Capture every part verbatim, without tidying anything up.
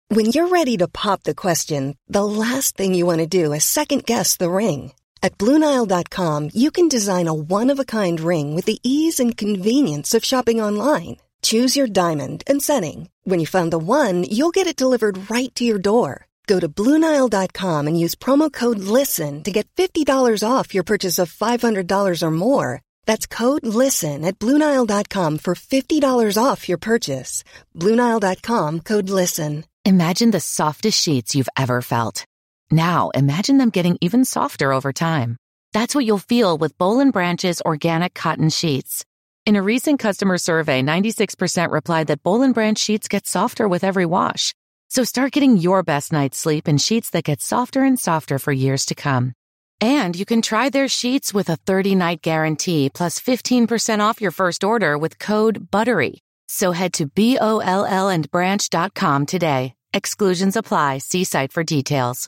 When you're ready to pop the question, the last thing you want to do is second-guess the ring. At Blue Nile dot com, you can design a one-of-a-kind ring with the ease and convenience of shopping online. Choose your diamond and setting. When you find the one, you'll get it delivered right to your door. Go to Blue Nile dot com and use promo code LISTEN to get fifty dollars off your purchase of five hundred dollars or more. That's code LISTEN at Blue Nile dot com for fifty dollars off your purchase. Blue Nile dot com, code LISTEN. Imagine the softest sheets you've ever felt. Now, imagine them getting even softer over time. That's what you'll feel with Boll and Branch's organic cotton sheets. In a recent customer survey, ninety-six percent replied that Boll and Branch sheets get softer with every wash. So start getting your best night's sleep in sheets that get softer and softer for years to come. And you can try their sheets with a thirty-night guarantee plus fifteen percent off your first order with code BUTTERY. So head to B O L L and branch dot com today. Exclusions apply. See site for details.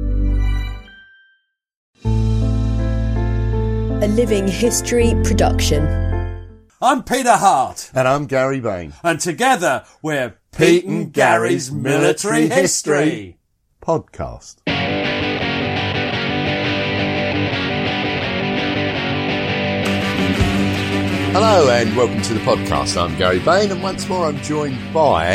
A Living History production. I'm Peter Hart. And I'm Gary Bain. And together we're Pete and Gary's Military History Podcast. Hello and welcome to the podcast. I'm Gary Bain, and once more I'm joined by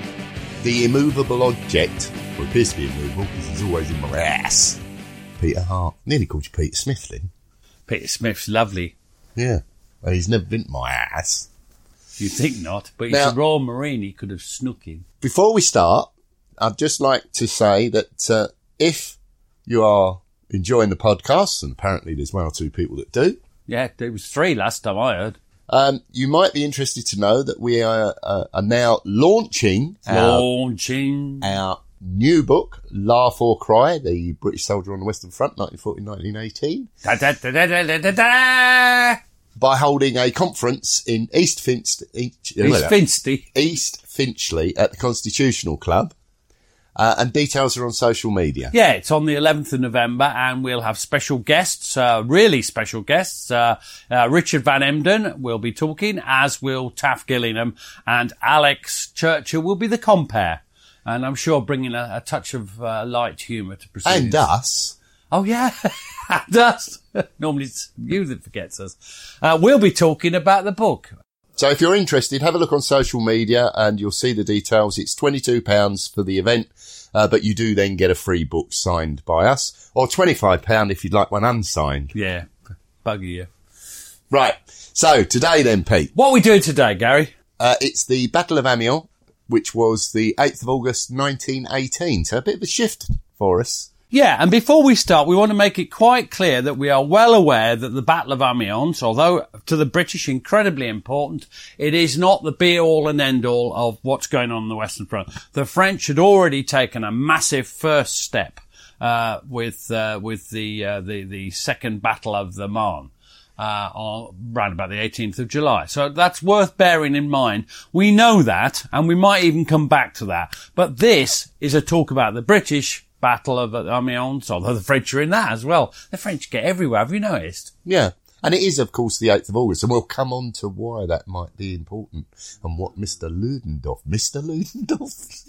the immovable object, or appears to be immovable because he's always in my ass, Peter Hart. Nearly called you Peter Smith then. Peter Smith's lovely. Yeah. Well, he's never been my ass. You think not, but he's Now, a Royal Marine. He could have snuck in. Before we start, I'd just like to say that uh, if you are enjoying the podcast, and apparently there's one or two people that do. Yeah, there was three last time I heard. Um, you might be interested to know that we are, uh, are now launching, launching our, our new book, Laugh or Cry, the British Soldier on the Western Front, nineteen fourteen to nineteen eighteen, da, da, da, da, da, da, da. by holding a conference in East Finchley, East, East Finchley, East Finchley at the Constitutional Club. Uh, and details are on social media. Yeah, it's on the eleventh of November, and we'll have special guests, uh, really special guests. Uh, uh, Richard Van Emden will be talking, as will Taff Gillingham, and Alex Churchill will be the compere. And I'm sure bringing a, a touch of uh, light humour to proceed. And us. Oh, yeah, and us. Normally it's you that forgets us. Uh, we'll be talking about the book. So if you're interested, have a look on social media and you'll see the details. It's twenty-two pounds for the event, uh, but you do then get a free book signed by us, or twenty-five pounds if you'd like one unsigned. Yeah, bugger you. Right, so today then, Pete. What are we doing today, Gary? Uh, it's the Battle of Amiens, which was the eighth of August nineteen eighteen, so a bit of a shift for us. Yeah, and before we start, we want to make it quite clear that we are well aware that the Battle of Amiens, although to the British incredibly important, it is not the be-all and end-all of what's going on on the Western Front. The French had already taken a massive first step uh, with uh, with the, uh, the the Second Battle of the Marne. Uh, on, around about the eighteenth of July. So that's worth bearing in mind. We know that, and we might even come back to that. But this is a talk about the British Battle of Amiens, although the French are in that as well. The French get everywhere, have you noticed? Yeah. And it is, of course, the eighth of August, and we'll come on to why that might be important and what Mister Ludendorff, Mister Ludendorff,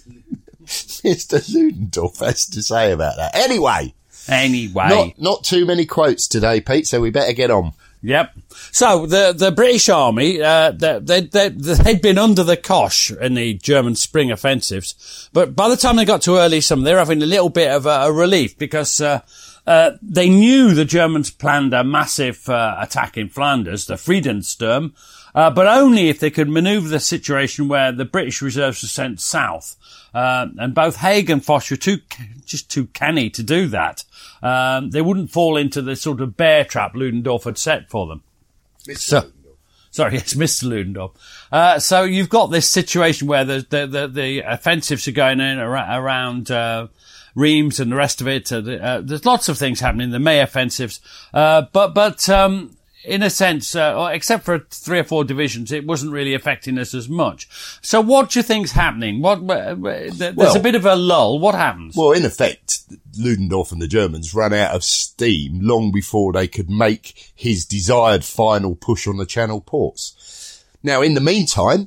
Mister Ludendorff has to say about that. Anyway. Anyway. Not, not too many quotes today, Pete, so we better get on. Yep. So the the British Army, uh, they, they, they, they'd been under the cosh in the German spring offensives, but by the time they got to early summer, they were having a little bit of a, a relief because uh, uh, they knew the Germans planned a massive uh, attack in Flanders, the Friedensturm, uh, but only if they could manoeuvre the situation where the British reserves were sent south. Uh, and both Haig and Foch were too, just too canny to do that. Um, they wouldn't fall into the sort of bear trap Ludendorff had set for them. Mister So, Ludendorff. Sorry, yes, Mister Ludendorff. Uh, so you've got this situation where the, the, the, the offensives are going in ar- around, uh, Reims and the rest of it. Uh, the, uh, there's lots of things happening, the May offensives. Uh, but, but, um, in a sense, uh, except for three or four divisions, it wasn't really affecting us as much. So what do you think's happening? What, uh, there's well, a bit of a lull. What happens? Well, in effect, Ludendorff and the Germans ran out of steam long before they could make his desired final push on the Channel ports. Now, in the meantime,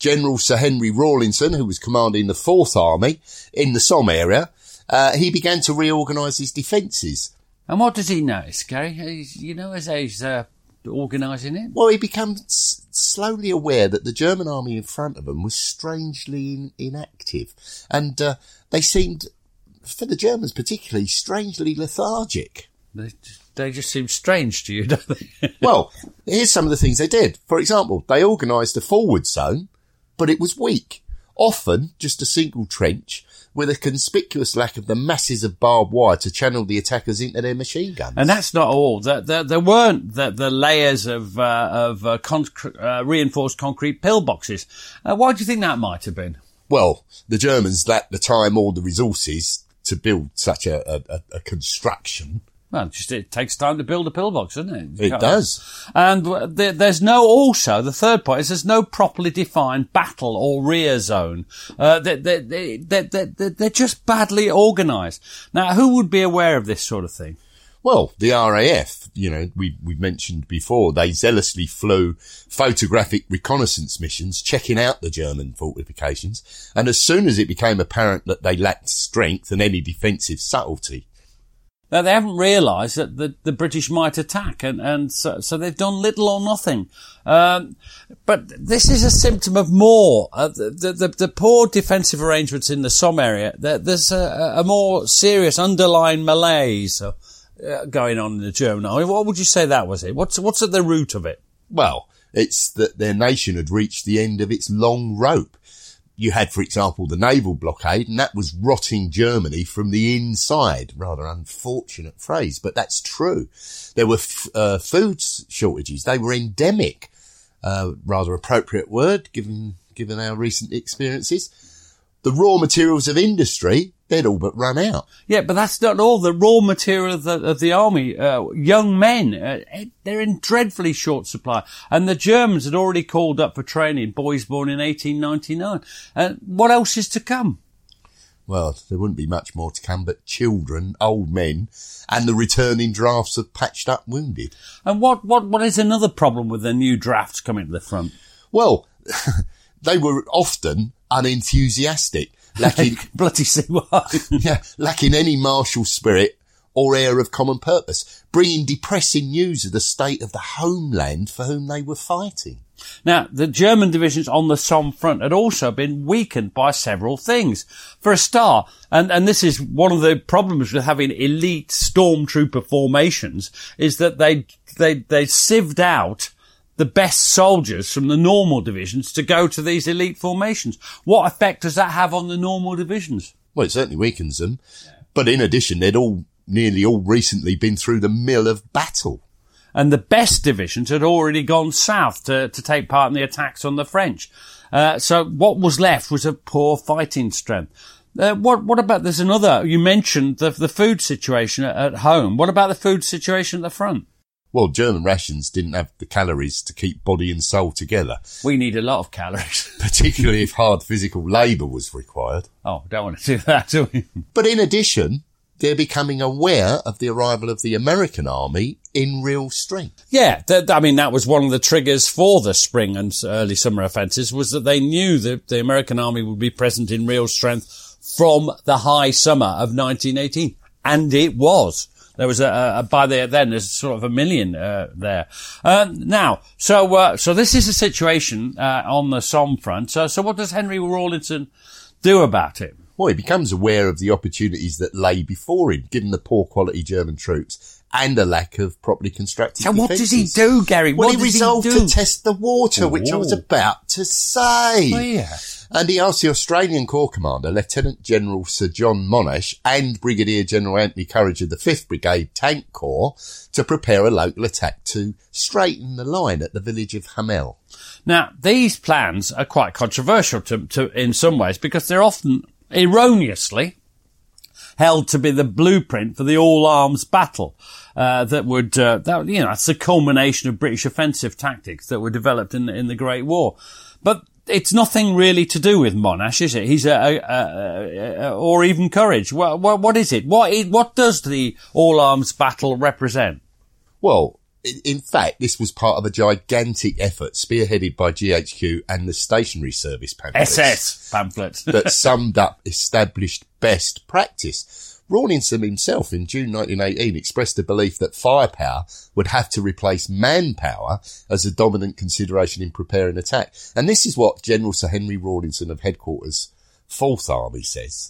General Sir Henry Rawlinson, who was commanding the Fourth Army in the Somme area, uh, he began to reorganise his defences. And what does he notice, Gary? He's, you know, as he's uh, organising it? Well, he becomes slowly aware that the German army in front of him was strangely in- inactive. And uh, they seemed, for the Germans particularly, strangely lethargic. They, they just seem strange to you, don't they? Well, here's some of the things they did. For example, they organised a forward zone, but it was weak. Often just a single trench with a conspicuous lack of the masses of barbed wire to channel the attackers into their machine guns. And that's not all. There, there, there weren't the, the layers of, uh, of uh, concre- uh, reinforced concrete pillboxes. Uh, why do you think that might have been? Well, the Germans lacked the time or the resources to build such a, a, a construction. Well, just it takes time to build a pillbox, doesn't it? It does. And there, there's no, also, the third point is there's no properly defined battle or rear zone. Uh, they, they, they, they, they, they're just badly organised. Now, who would be aware of this sort of thing? Well, the R A F, you know, we, we mentioned before, they zealously flew photographic reconnaissance missions checking out the German fortifications. And as soon as it became apparent that they lacked strength and any defensive subtlety, Now, they haven't realised that the, the British might attack, and, and so, so they've done little or nothing. Um, but this is a symptom of more. Uh, the, the, the poor defensive arrangements in the Somme area, there, there's a, a more serious underlying malaise uh, going on in the German army. What would you say that was it? What's, what's at the root of it? Well, it's that their nation had reached the end of its long rope. You had, for example, the naval blockade, and that was rotting Germany from the inside. Rather unfortunate phrase, but that's true. There were f- uh, food shortages. They were endemic. Uh, rather appropriate word, given given our recent experiences. The raw materials of industry, they'd all but run out. Yeah, but that's not all. The raw material of the, of the army, uh, young men, uh, they're in dreadfully short supply. And the Germans had already called up for training boys born in eighteen ninety-nine. And what else is to come? Well, there wouldn't be much more to come but children, old men, and the returning drafts of patched up wounded. And what, what, what is another problem with the new drafts coming to the front? Well, they were often unenthusiastic, lacking bloody see why. yeah, lacking any martial spirit or air of common purpose, bringing depressing news of the state of the homeland for whom they were fighting. Now, the German divisions on the Somme front had also been weakened by several things. For a start, and, and this is one of the problems with having elite stormtrooper formations, is that they, they, they sieved out the best soldiers from the normal divisions to go to these elite formations. What effect does that have on the normal divisions? Well, it certainly weakens them. Yeah. But in addition, they'd all, nearly all recently been through the mill of battle. And the best divisions had already gone south to, to take part in the attacks on the French. Uh, so what was left was a poor fighting strength. Uh, what, what about, there's another, you mentioned the, the food situation at, at home. What about the food situation at the front? Well, German rations didn't have the calories to keep body and soul together. We need a lot of calories. Particularly if hard physical labour was required. Oh, don't want to do that, do we? But in addition, they're becoming aware of the arrival of the American army in real strength. Yeah, th- I mean, that was one of the triggers for the spring and early summer offences, was that they knew that the American army would be present in real strength from the high summer of nineteen eighteen. And it was. There was a, a by the, then there's sort of a million, uh, there. Uh, now, so, uh, so this is the situation, uh, on the Somme front. So, so what does Henry Rawlinson do about it? Well, he becomes aware of the opportunities that lay before him, given the poor quality German troops and a lack of properly constructed So defences. what does he do, Gary? Well, what he does resolved he do? to test the water, which I was about to say. Oh, yeah. And he asked the Australian Corps Commander, Lieutenant General Sir John Monash, and Brigadier General Anthony Courage of the fifth Brigade Tank Corps to prepare a local attack to straighten the line at the village of Hamel. Now, these plans are quite controversial to, to, in some ways, because they're often erroneously held to be the blueprint for the all-arms battle, uh, that would, uh, that, you know, that's the culmination of British offensive tactics that were developed in, in the Great War. But it's nothing really to do with Monash, is it? He's a, a, a, a or even Courage. What, what, what is it? What, what does the all-arms battle represent? Well, in, in fact, this was part of a gigantic effort spearheaded by G H Q and the Stationary Service pamphlets. S S pamphlets. that summed up established best practice. Rawlinson himself in June nineteen eighteen expressed the belief that firepower would have to replace manpower as a dominant consideration in preparing attack. And this is what General Sir Henry Rawlinson of Headquarters Fourth Army says.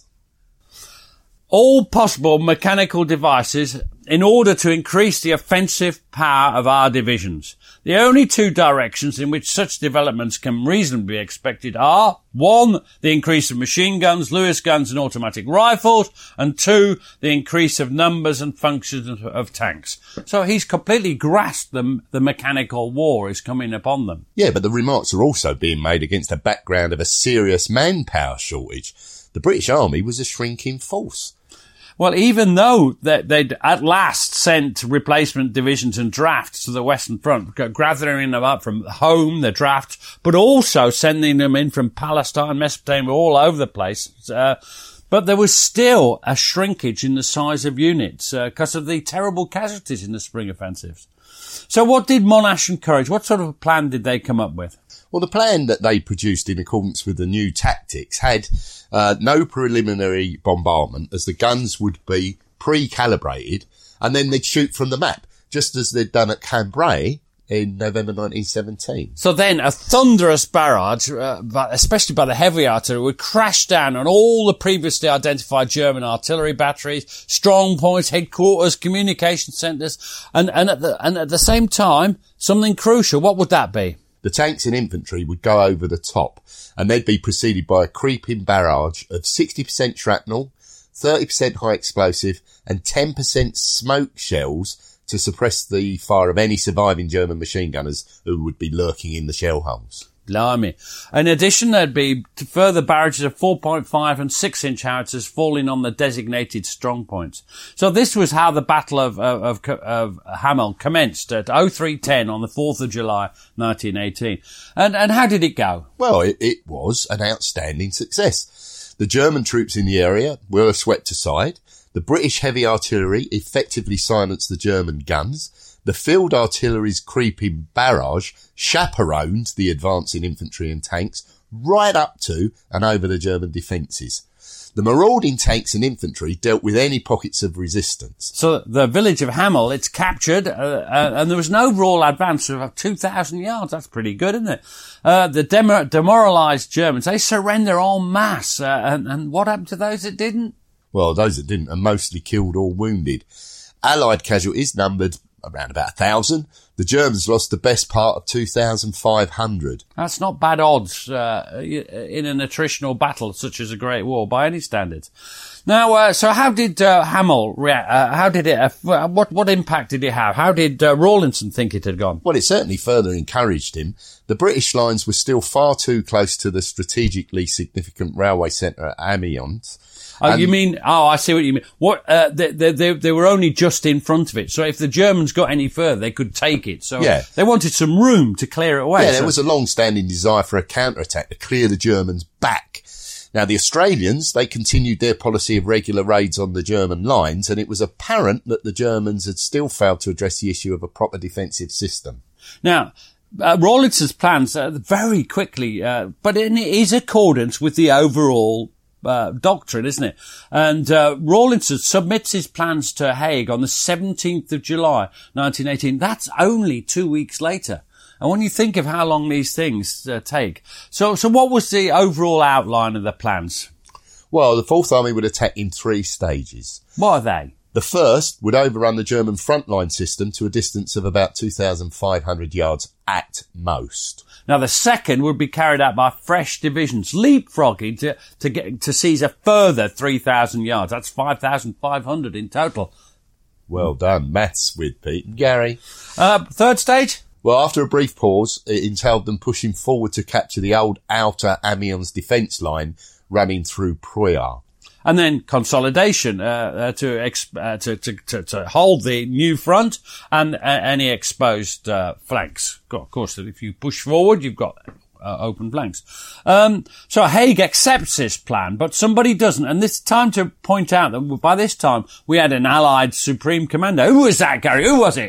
All possible mechanical devices in order to increase the offensive power of our divisions. The only two directions in which such developments can reasonably be expected are, one, the increase of machine guns, Lewis guns and automatic rifles, and two, the increase of numbers and functions of, of tanks. So he's completely grasped the, the mechanical war is coming upon them. Yeah, but the remarks are also being made against a background of a serious manpower shortage. The British Army was a shrinking force. Well, even though that they'd at last sent replacement divisions and drafts to the Western Front, gathering them up from home, the drafts, but also sending them in from Palestine, Mesopotamia, all over the place. Uh, but there was still a shrinkage in the size of units because uh, of the terrible casualties in the spring offensives. So what did Monash encourage? What sort of a plan did they come up with? Well, the plan that they produced in accordance with the new tactics had uh, no preliminary bombardment, as the guns would be pre-calibrated and then they'd shoot from the map, just as they'd done at Cambrai in November nineteen seventeen. So then a thunderous barrage, uh, but especially by the heavy artillery, would crash down on all the previously identified German artillery batteries, strong points, headquarters, communication centres, and, and, at the, and at the same time, something crucial. What would that be? The tanks and infantry would go over the top, and they'd be preceded by a creeping barrage of sixty percent shrapnel, thirty percent high explosive, and ten percent smoke shells to suppress the fire of any surviving German machine gunners who would be lurking in the shell holes. Blimey. In addition, there'd be further barrages of four point five and six inch howitzers falling on the designated strong points. So this was how the Battle of, of, of, of Hamel commenced at oh three ten on the fourth of July, nineteen eighteen. And, and how did it go? Well, it, it was an outstanding success. The German troops in the area were swept aside. The British heavy artillery effectively silenced the German guns. The field artillery's creeping barrage chaperoned the advancing infantry and tanks right up to and over the German defences. The marauding tanks and infantry dealt with any pockets of resistance. So the village of Hamel, it's captured, uh, uh, and there was an overall advance of two thousand yards. That's pretty good, isn't it? Uh, the dem- demoralised Germans, they surrender en masse. Uh, and, and what happened to those that didn't? Well, those that didn't are mostly killed or wounded. Allied casualties numbered around about a thousand. The Germans lost the best part of two thousand five hundred. That's not bad odds uh, in an attritional battle such as a Great War by any standards. Now, uh, so how did uh, Hamel react? Uh, how did it? Uh, what what impact did it have? How did uh, Rawlinson think it had gone? Well, it certainly further encouraged him. The British lines were still far too close to the strategically significant railway centre at Amiens. Oh, and you mean? Oh, I see what you mean. What? Uh, they, they, they, they were only just in front of it, so if the Germans got any further, they could take it. So yeah. They wanted some room to clear it away. Yeah, so. there was a long-standing desire for a counter-attack to clear the Germans back. Now, the Australians, they continued their policy of regular raids on the German lines, and it was apparent that the Germans had still failed to address the issue of a proper defensive system. Now, uh, Rawlinson's plans uh, very quickly, uh, but in his accordance with the overall Uh, doctrine, isn't it? And uh, Rawlinson submits his plans to Haig on the seventeenth of July, nineteen eighteen. That's only two weeks later. And when you think of how long these things uh, take. So, so what was the overall outline of the plans? Well, the Fourth Army would attack in three stages. What are they? The first would overrun the German frontline system to a distance of about two thousand five hundred yards at most. Now, the second would be carried out by fresh divisions, leapfrogging to, to get, to seize a further three thousand yards. That's five thousand five hundred in total. Well done. Maths with Pete and Gary. Uh, third stage? Well, after a brief pause, it entailed them pushing forward to capture the old outer Amiens defence line running through Preuilles. And then consolidation, uh, uh, to, exp- uh, to, to, to, to hold the new front and uh, any exposed, uh, flanks. Of course, if you push forward, you've got uh, open flanks. Um, so Haig accepts this plan, but somebody doesn't. And it's time to point out that by this time we had an Allied Supreme Commander. Who was that, Gary? Who was it?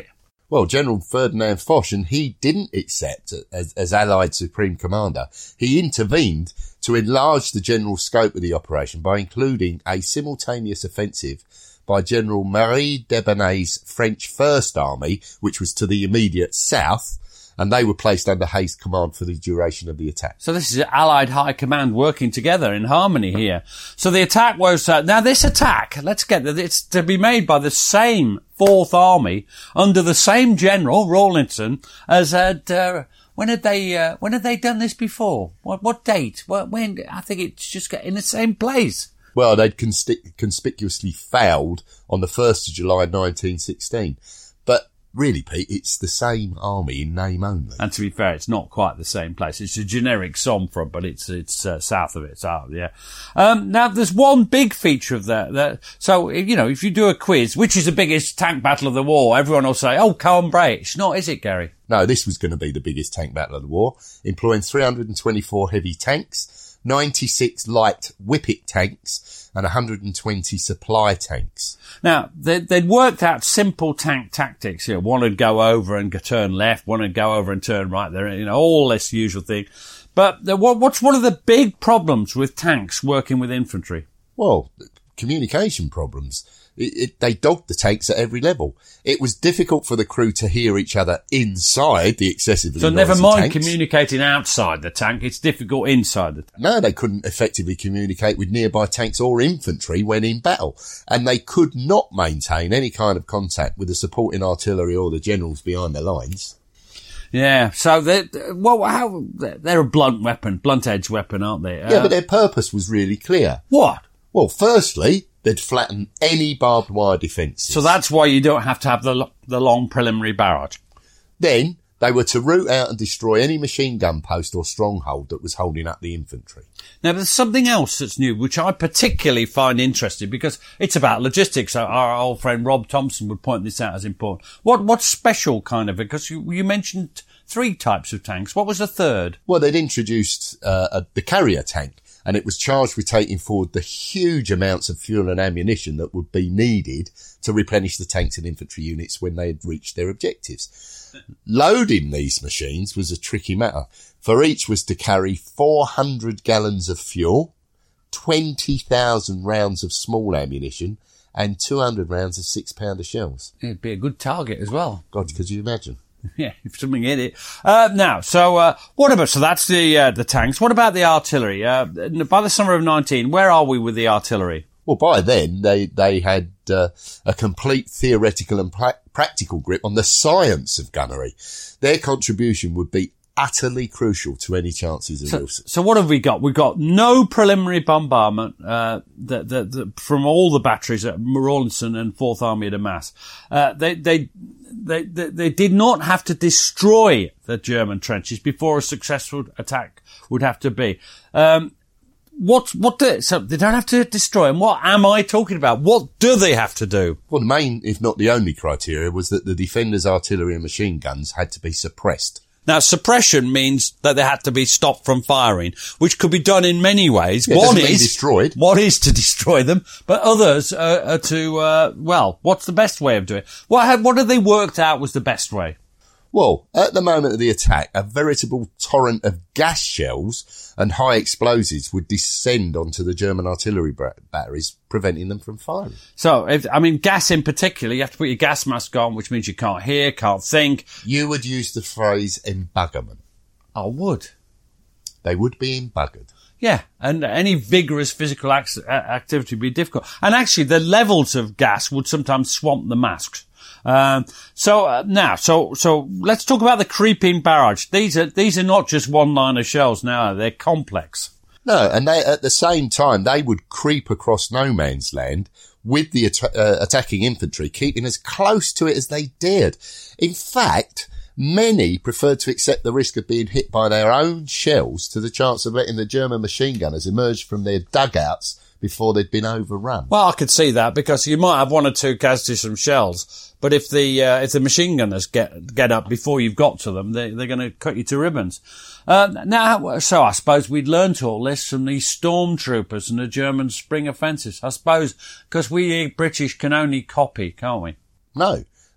Well, General Ferdinand Foch, and he didn't accept as, as Allied Supreme Commander. He intervened to enlarge the general scope of the operation by including a simultaneous offensive by General Marie Debonnay's French First Army, which was to the immediate south, and they were placed under Hayes' command for the duration of the attack. So this is Allied High Command working together in harmony here. So the attack was, uh, now this attack, let's get that, it's to be made by the same Fourth Army under the same General, Rawlinson, as had, uh, when had they, uh, when had they done this before? What, what date? What, when? I think it's just in the same place. Well, they'd conspic- conspicuously failed on the first of July nineteen sixteen. But really, Pete, it's the same army in name only. And to be fair, it's not quite the same place. It's a generic Somme, but it's it's uh, south of it. So, yeah. Um, now, there's one big feature of that, that. So, you know, if you do a quiz, which is the biggest tank battle of the war, everyone will say, oh, Cambrai. It's not, is it, Gary? No, this was going to be the biggest tank battle of the war, employing three hundred twenty-four heavy tanks, ninety-six light Whippet tanks, and one hundred twenty supply tanks. Now, they, they'd worked out simple tank tactics. You know, one would go over and turn left, one would go over and turn right. There, you know, all this usual thing. But the, what, what's one of the big problems with tanks working with infantry? Well, communication problems. It, it, they dogged the tanks at every level. It was difficult for the crew to hear each other inside the excessively So noisy never mind tanks. Communicating outside the tank, it's difficult inside the tank. No, they couldn't effectively communicate with nearby tanks or infantry when in battle. And they could not maintain any kind of contact with the supporting artillery or the generals behind the lines. Yeah, so they're, well, how, they're a blunt weapon, blunt edge weapon, aren't they? Yeah, uh, but their purpose was really clear. What? Well, firstly, they'd flatten any barbed wire defences. So that's why you don't have to have the the long preliminary barrage. Then they were to root out and destroy any machine gun post or stronghold that was holding up the infantry. Now, there's something else that's new, which I particularly find interesting because it's about logistics. Our old friend Rob Thompson would point this out as important. What what's special kind of? Because you, you mentioned three types of tanks. What was the third? Well, they'd introduced uh, a, the carrier tank. And it was charged with taking forward the huge amounts of fuel and ammunition that would be needed to replenish the tanks and infantry units when they had reached their objectives. Loading these machines was a tricky matter, for each was to carry four hundred gallons of fuel, twenty thousand rounds of small ammunition, and two hundred rounds of six-pounder shells. It'd be a good target as well. God, could you imagine? Yeah, if something in it. Uh, now, so, uh, what about, so that's the, uh, the tanks. What about the artillery? Uh, by the summer of nineteen, where are we with the artillery? Well, by then, they, they had, uh, a complete theoretical and pra- practical grip on the science of gunnery. Their contribution would be utterly crucial to any chances of so, real success. So what have we got? We've got no preliminary bombardment, uh, the, the, the, from all the batteries at Rawlinson and Fourth Army at Arras. Uh, they, they, They, they, they did not have to destroy the German trenches before a successful attack would have to be. Um, what, what do, so they don't have to destroy them. What am I talking about? What do they have to do? Well, the main, if not the only criteria was that the defenders' artillery and machine guns had to be suppressed. Now, suppression means that they had to be stopped from firing, which could be done in many ways. Yeah, it one doesn't mean is destroyed. One is to destroy them, but others are, are to, uh, well, what's the best way of doing it? What had, what had they worked out was the best way? Well, at the moment of the attack, a veritable torrent of gas shells and high explosives would descend onto the German artillery batteries, preventing them from firing. So, if, I mean, gas in particular, you have to put your gas mask on, which means you can't hear, can't think. You would use the phrase embuggerment. I would. They would be embuggered. Yeah, and any vigorous physical act- activity would be difficult. And actually, the levels of gas would sometimes swamp the masks. Um, so uh, now, so so let's talk about the creeping barrage. These are these are not just one-liner shells now; they're complex. No, and they, at the same time, they would creep across no man's land with the at- uh, attacking infantry, keeping as close to it as they dared. In fact, many preferred to accept the risk of being hit by their own shells to the chance of letting the German machine gunners emerge from their dugouts before they'd been overrun. Well, I could see that because you might have one or two casualties from shells, but if the uh, if the machine gunners get get up before you've got to them, they, they're going to cut you to ribbons. Uh, now, so I suppose we'd learned all this from these stormtroopers and the German spring offensives. I suppose because we British can only copy, can't we? No,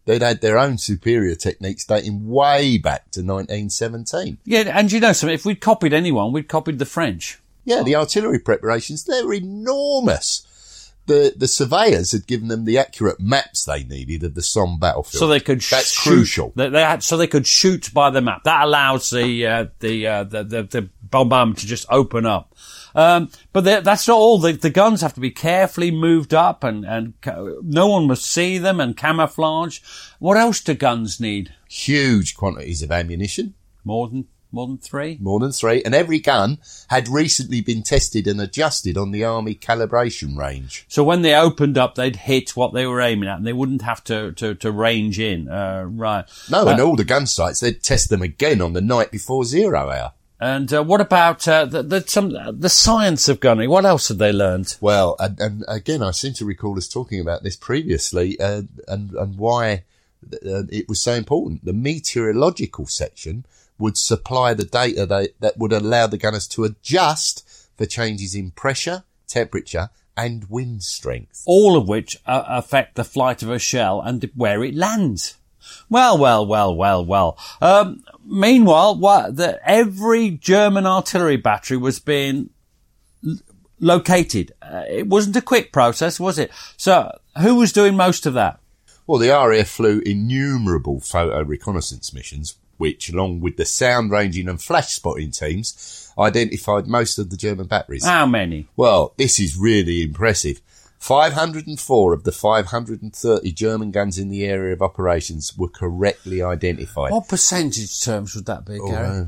they'd had their own superior techniques dating way back to nineteen seventeen. Yeah, and you know something, if we'd copied anyone, we'd copied the French. Yeah, the artillery preparations, they're enormous. The the surveyors had given them the accurate maps they needed of the Somme battlefield. So they could That's shoot, crucial. They, they had, so they could shoot by the map. That allows the uh, the, uh, the the the bombardment to just open up. Um, but that's not all. The, the guns have to be carefully moved up, and and ca- no one must see them, and camouflage. What else do guns need? Huge quantities of ammunition. More than more than three. More than three. And every gun had recently been tested and adjusted on the Army calibration range. So when they opened up, they'd hit what they were aiming at, and they wouldn't have to, to, to range in. Uh, right. No, uh, and all the gun sites, they'd test them again on the night before zero hour. And uh, what about uh, the, the, some, the science of gunnery? What else had they learned? Well, and, and again, I seem to recall us talking about this previously, uh, and, and why uh, it was so important. The meteorological section would supply the data they, that would allow the gunners to adjust for changes in pressure, temperature, and wind strength. All of which uh, affect the flight of a shell and where it lands. Well, well, well, well, well. Um, meanwhile, what, the, every German artillery battery was being l- located. Uh, it wasn't a quick process, was it? So who was doing most of that? Well, the R A F flew innumerable photo reconnaissance missions, which, along with the sound ranging and flash spotting teams, identified most of the German batteries. How many? Well, this is really impressive. five hundred four of the five hundred thirty German guns in the area of operations were correctly identified. What percentage terms would that be, Oh, Gary?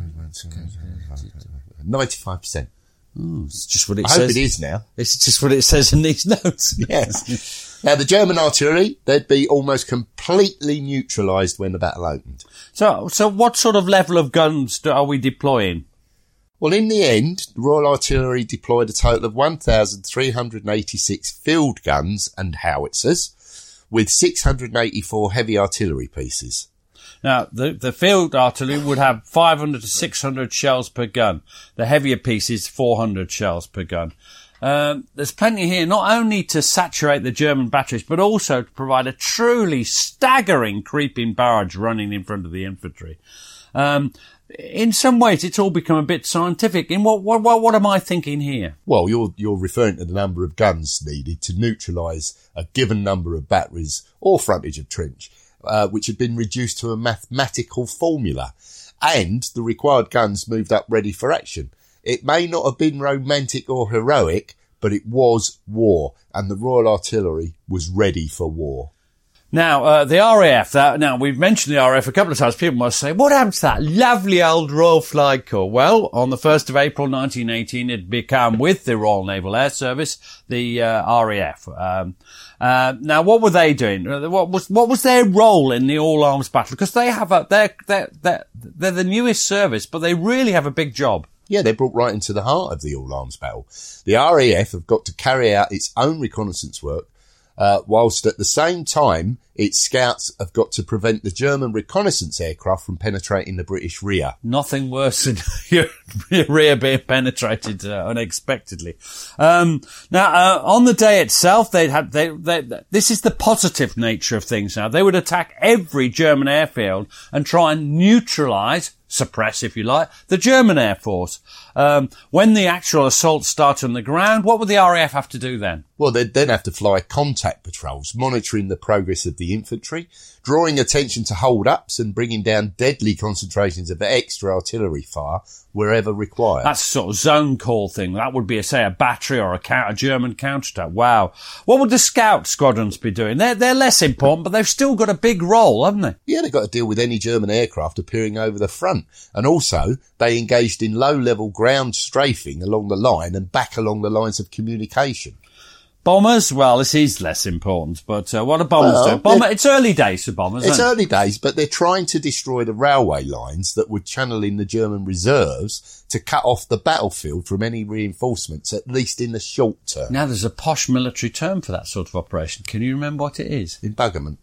ninety-five percent. Oh, it's just what it I says. hope it is now. It's just what it says in these notes. Yes. Now, the German artillery, they'd be almost completely neutralised when the battle opened. So, so what sort of level of guns do, are we deploying? Well, in the end, the Royal Artillery deployed a total of one thousand three hundred eighty-six field guns and howitzers, with six hundred eighty-four heavy artillery pieces. Now, the, the field artillery would have five hundred to six hundred shells per gun. The heavier pieces, four hundred shells per gun. Um, there's plenty here, not only to saturate the German batteries, but also to provide a truly staggering creeping barrage running in front of the infantry. Um, in some ways, it's all become a bit scientific. In what, what, what, what am I thinking here? Well, you're, you're referring to the number of guns needed to neutralise a given number of batteries or frontage of trench. Uh, which had been reduced to a mathematical formula, and the required guns moved up ready for action. It may not have been romantic or heroic, but it was war, and the Royal Artillery was ready for war. Now, uh, the R A F, that, now we've mentioned the R A F a couple of times. People must say, what happened to that lovely old Royal Flying Corps? Well, on the first of April nineteen eighteen, it became, with the Royal Naval Air Service, the uh, R A F. Um, uh, now, what were they doing? What was what was their role in the all-arms battle? Because they have a, they're, they're, they're, they're the newest service, but they really have a big job. Yeah, they're brought right into the heart of the all-arms battle. The R A F have got to carry out its own reconnaissance work, Uh, whilst at the same time, its scouts have got to prevent the German reconnaissance aircraft from penetrating the British rear. Nothing worse than your rear being penetrated uh, unexpectedly. Um, now, uh, on the day itself, they'd had, they, they, this is the positive nature of things now. They would attack every German airfield and try and neutralise, suppress, if you like, the German Air Force. Um, when the actual assault started on the ground, what would the R A F have to do then? Well, they'd then have to fly contact patrols, monitoring the progress of the infantry, drawing attention to hold-ups and bringing down deadly concentrations of extra artillery fire wherever required. That's a sort of zone call thing. That would be, a, say, a battery or a, count, a German counterattack. Wow. What would the scout squadrons be doing? They're, they're less important, but they've still got a big role, haven't they? Yeah, they've got to deal with any German aircraft appearing over the front. And also, they engaged in low-level ground strafing along the line and back along the lines of communication. Bombers? Well, this is less important, but uh, what do bombers well, do? Bomber, it's early days for bombers, It's isn't it? early days, but they're trying to destroy the railway lines that would channel in the German reserves to cut off the battlefield from any reinforcements, at least in the short term. Now, there's a posh military term for that sort of operation. Can you remember what it is? Embuggerment.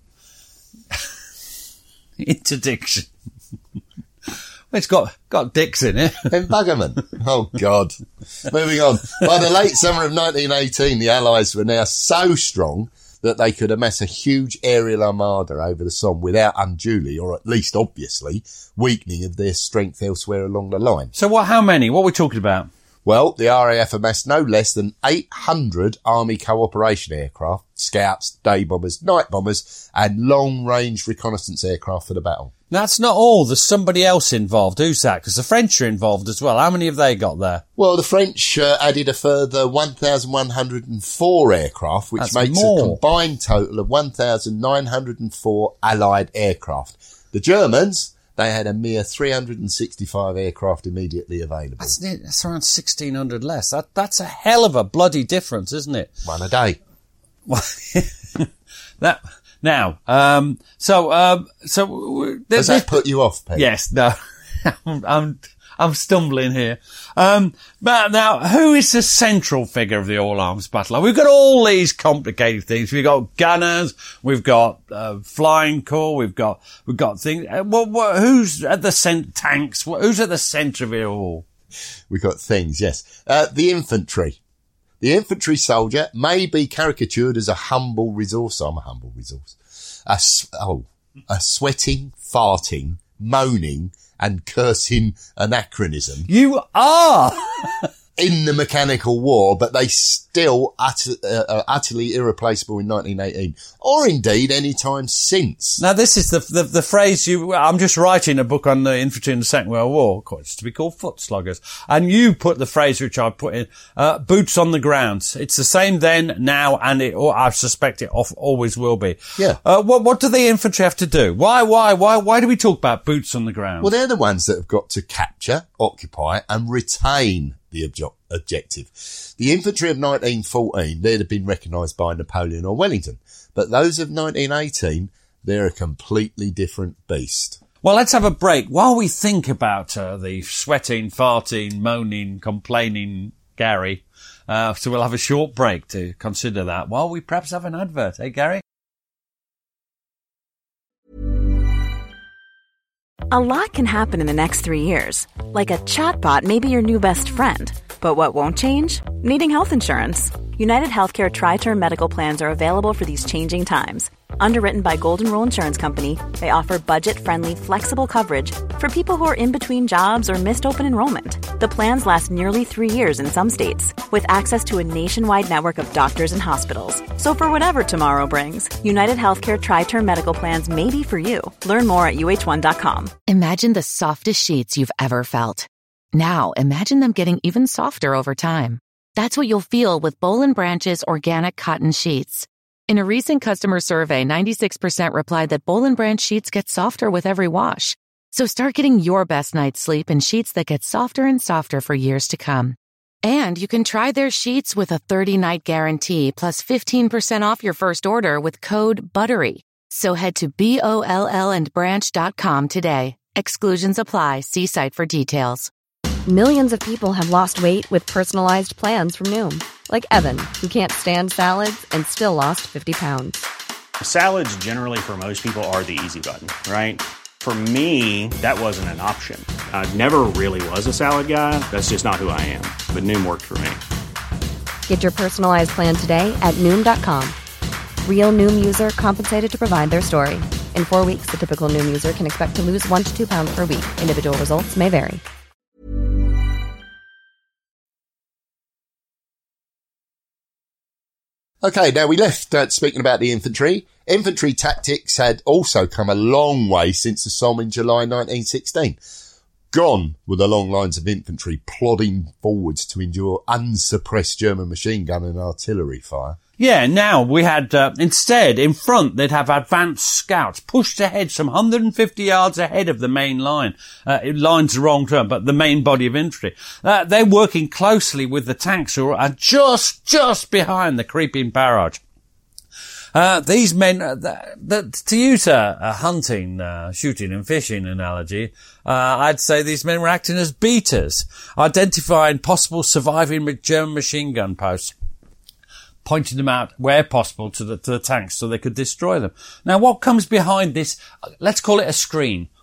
Interdiction. It's got, got dicks in it. Embuggerment. Oh, God. Moving on. By the late summer of nineteen eighteen, the Allies were now so strong that they could amass a huge aerial armada over the Somme without unduly, or at least obviously, weakening of their strength elsewhere along the line. So what? How many? What are we talking about? Well, the R A F amassed no less than eight hundred Army cooperation aircraft, scouts, day bombers, night bombers, and long-range reconnaissance aircraft for the battle. That's not all. There's somebody else involved. Who's that? Because the French are involved as well. How many have they got there? Well, the French uh, added a further one thousand one hundred four aircraft, which That's makes more. a combined total of one thousand nine hundred four Allied aircraft. The Germans, they had a mere three hundred sixty-five aircraft immediately available. That's, near, that's around sixteen hundred less. That That's a hell of a bloody difference, isn't it? One a day. that... Now, um, so, um, so, does that put you off, Pete? Yes, no, I'm, I'm, I'm stumbling here. Um, but now, who is the central figure of the all-arms battle? We've got all these complicated things. We've got gunners, we've got, uh, flying corps, we've got, we've got things. Uh, what, what, who's at the cent, tanks? Who's at the centre of it all? We've got things, yes. Uh, the infantry. The infantry soldier may be caricatured as a humble resource. I'm a humble resource. A, oh, a sweating, farting, moaning and cursing anachronism. You are! In the mechanical war, but they still utter, uh, uh, utterly irreplaceable in nineteen eighteen, or indeed any time since. Now, this is the, the the phrase you. I'm just writing a book on the infantry in the Second World War. It's to be called foot sluggers, and you put the phrase which I put in: uh, boots on the ground. It's the same then, now, and it. Or I suspect it always will be. Yeah. Uh, what what do the infantry have to do? Why why why why do we talk about boots on the ground? Well, they're the ones that have got to capture, occupy, and retain the obje- objective. The infantry of nineteen fourteen, they'd have been recognised by Napoleon or Wellington. But those of nineteen eighteen, they're a completely different beast. Well, let's have a break while we think about uh, the sweating, farting, moaning, complaining Gary. Uh, so we'll have a short break to consider that while we perhaps have an advert. Hey, Gary? A lot can happen in the next three years. Like a chatbot may be your new best friend. But what won't change? Needing health insurance. United Healthcare Tri-Term Medical Plans are available for these changing times. Underwritten by Golden Rule Insurance Company, they offer budget-friendly, flexible coverage for people who are in between jobs or missed open enrollment. The plans last nearly three years in some states, with access to a nationwide network of doctors and hospitals. So for whatever tomorrow brings, United Healthcare Tri-Term Medical Plans may be for you. Learn more at U H one dot com. Imagine the softest sheets you've ever felt. Now, imagine them getting even softer over time. That's what you'll feel with Boll and Branch's organic cotton sheets. In a recent customer survey, ninety-six percent replied that Boll and Branch sheets get softer with every wash. So start getting your best night's sleep in sheets that get softer and softer for years to come. And you can try their sheets with a thirty-night guarantee plus fifteen percent off your first order with code BUTTERY. So head to B O L L and branch dot com today. Exclusions apply. See site for details. Millions of people have lost weight with personalized plans from Noom. Like Evan, who can't stand salads and still lost fifty pounds. Salads generally for most people are the easy button, right? For me, that wasn't an option. I never really was a salad guy. That's just not who I am. But Noom worked for me. Get your personalized plan today at Noom dot com. Real Noom user compensated to provide their story. In four weeks, the typical Noom user can expect to lose one to two pounds per week. Individual results may vary. Okay, now we left uh, speaking about the infantry. Infantry tactics had also come a long way since the Somme in July nineteen sixteen. Gone were the long lines of infantry plodding forwards to endure unsuppressed German machine gun and artillery fire. Yeah, now we had, uh, instead, in front, they'd have advanced scouts pushed ahead some one hundred fifty yards ahead of the main line. Uh, line's the wrong term, but the main body of infantry. Uh, they're working closely with the tanks who are just, just behind the creeping barrage. Uh, these men, uh, the, the, to use a, a hunting, uh, shooting and fishing analogy, uh, I'd say these men were acting as beaters, identifying possible surviving German machine gun posts, pointing them out where possible to the, to the tanks so they could destroy them. Now, what comes behind this? Let's call it a screen.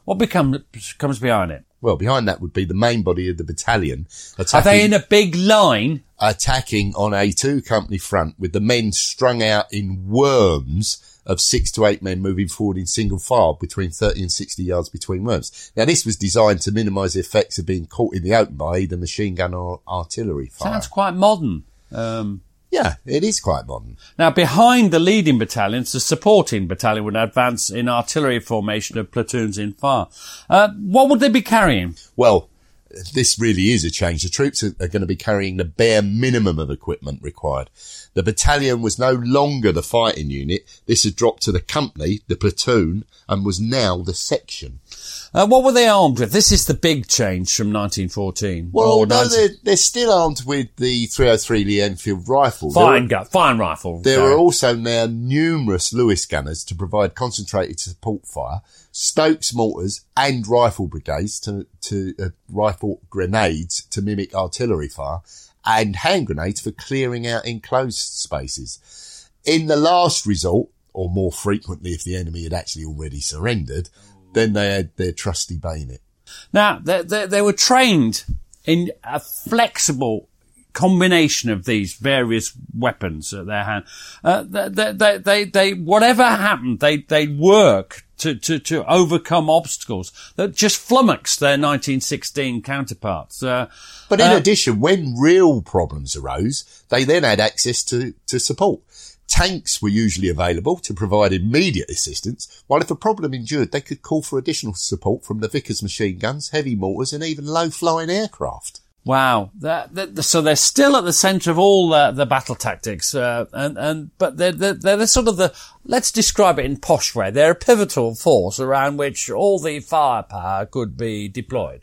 What becomes comes behind it? Well, behind that would be the main body of the battalion. Are they in a big line? Attacking on a two-company front with the men strung out in worms of six to eight men moving forward in single file between thirty and sixty yards between worms. Now, this was designed to minimise the effects of being caught in the open by either machine gun or artillery fire. Sounds quite modern. Um, yeah, it is quite modern. Now, behind the leading battalions, the supporting battalion would advance in artillery formation of platoons in fire. Uh, what would they be carrying? Well, this really is a change. The troops are, are going to be carrying the bare minimum of equipment required. The battalion was no longer the fighting unit. This had dropped to the company, the platoon, and was now the section. Uh, what were they armed with? This is the big change from nineteen fourteen. Well, oh, no, nineteen they're, they're still armed with the three oh three Lee Enfield rifle. Fine gun, fine rifle. There sorry. are also now numerous Lewis gunners to provide concentrated support fire, Stokes mortars and rifle brigades to, to uh, rifle grenades to mimic artillery fire, and hand grenades for clearing out enclosed spaces. In the last resort, or more frequently if the enemy had actually already surrendered, then they had their trusty bayonet. Now, they, they, they were trained in a flexible combination of these various weapons at their hand. Uh, they, they, they, they, whatever happened, they, they work to, to, to overcome obstacles that just flummoxed their nineteen sixteen counterparts. Uh, but in uh, addition, when real problems arose, they then had access to, to support. Tanks were usually available to provide immediate assistance, while if a problem endured, they could call for additional support from the Vickers machine guns, heavy mortars, and even low-flying aircraft. Wow. That, that, so they're still at the centre of all the, the battle tactics, uh, and, and, but they're, they're, they're the sort of the, let's describe it in posh way. They're a pivotal force around which all the firepower could be deployed.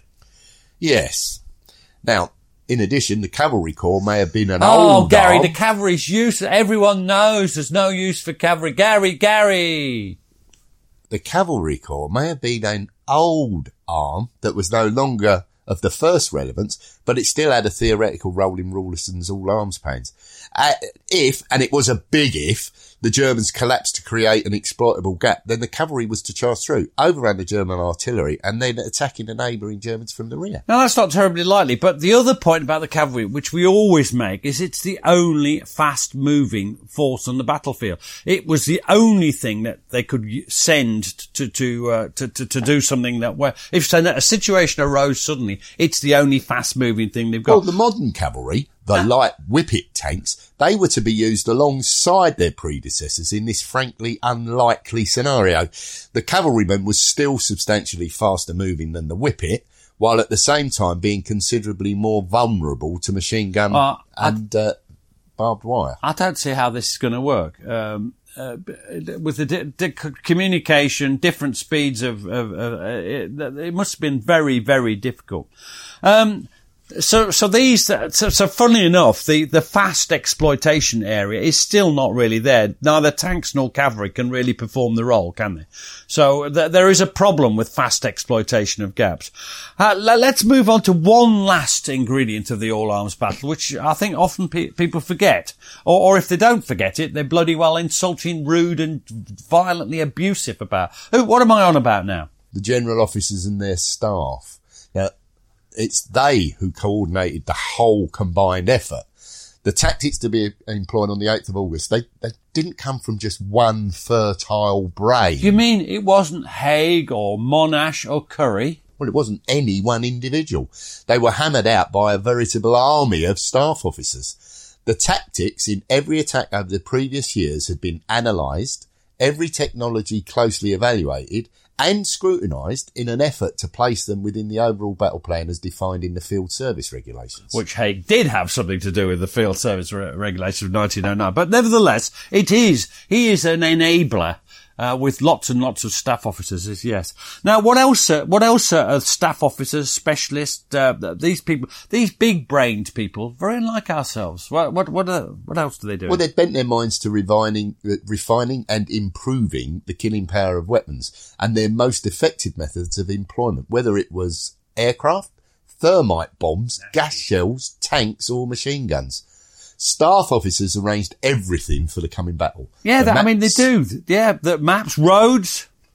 Yes. Now, in addition, the cavalry corps may have been an oh, old Gary, arm. the cavalry's use, everyone knows there's no use for cavalry. Gary, Gary! The cavalry corps may have been an old arm that was no longer of the first relevance, but it still had a theoretical role in Rawlinson's all-arms plans. Uh, if, and it was a big if, the Germans collapsed to create an exploitable gap, then the cavalry was to charge through, overrun the German artillery, and then attacking the neighbouring Germans from the rear. Now, that's not terribly likely, but the other point about the cavalry, which we always make, is it's the only fast-moving force on the battlefield. It was the only thing that they could send to to uh, to, to, to do something that, where if a situation arose suddenly, it's the only fast-moving thing they've got. Well, the modern cavalry, the light whippet tanks, they were to be used alongside their predecessors in this frankly unlikely scenario. The cavalryman was still substantially faster moving than the whippet, while at the same time being considerably more vulnerable to machine gun uh, and uh, barbed wire. I don't see how this is going to work. Um, uh, with the di- di- communication, different speeds of, of, of uh, it, it must have been very, very difficult. Um, So, so these, so, so funnily enough, the, the fast exploitation area is still not really there. Neither tanks nor cavalry can really perform the role, can they? So th- there is a problem with fast exploitation of gaps. Uh, l- let's move on to one last ingredient of the all-arms battle, which I think often pe- people forget. Or, or if they don't forget it, they're bloody well insulting, rude and violently abusive about. Who, what am I on about now? The general officers and their staff. Now, it's they who coordinated the whole combined effort. The tactics to be employed on the eighth of August, they, they didn't come from just one fertile brain. You mean it wasn't Haig or Monash or Curry? Well, it wasn't any one individual. They were hammered out by a veritable army of staff officers. The tactics in every attack over the previous years had been analysed, every technology closely evaluated, and scrutinised in an effort to place them within the overall battle plan as defined in the Field Service Regulations. Which Haig did have something to do with the Field Service Re- Regulations of nineteen oh nine. But nevertheless, it is, he is an enabler, uh, with lots and lots of staff officers, yes. Now, what else, uh, what else are staff officers, specialists, uh, these people, these big-brained people, very unlike ourselves. What, what, what, uh, what else do they do? Well, they'd bent their minds to refining, uh, refining and improving the killing power of weapons and their most effective methods of employment, whether it was aircraft, thermite bombs, gas shells, tanks or machine guns. Staff officers arranged everything for the coming battle. Yeah, the that, maps, I mean, they do. Yeah, the maps, roads.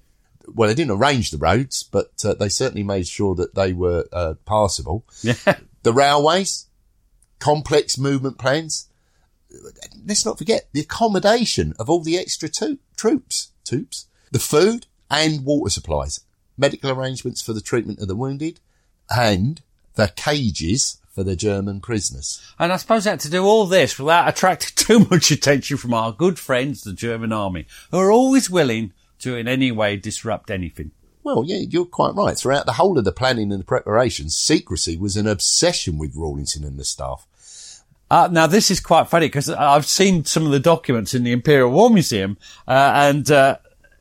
well, they didn't arrange the roads, but uh, they certainly made sure that they were uh, passable. Yeah. The railways, complex movement plans. Let's not forget the accommodation of all the extra to- troops, troops, the food and water supplies, medical arrangements for the treatment of the wounded, and the cages for the German prisoners. And I suppose they had to do all this without attracting too much attention from our good friends, the German army, who are always willing to in any way disrupt anything. Well, yeah, you're quite right. Throughout the whole of the planning and the preparations, secrecy was an obsession with Rawlinson and the staff. Uh, now, this is quite funny because I've seen some of the documents in the Imperial War Museum, uh, and uh,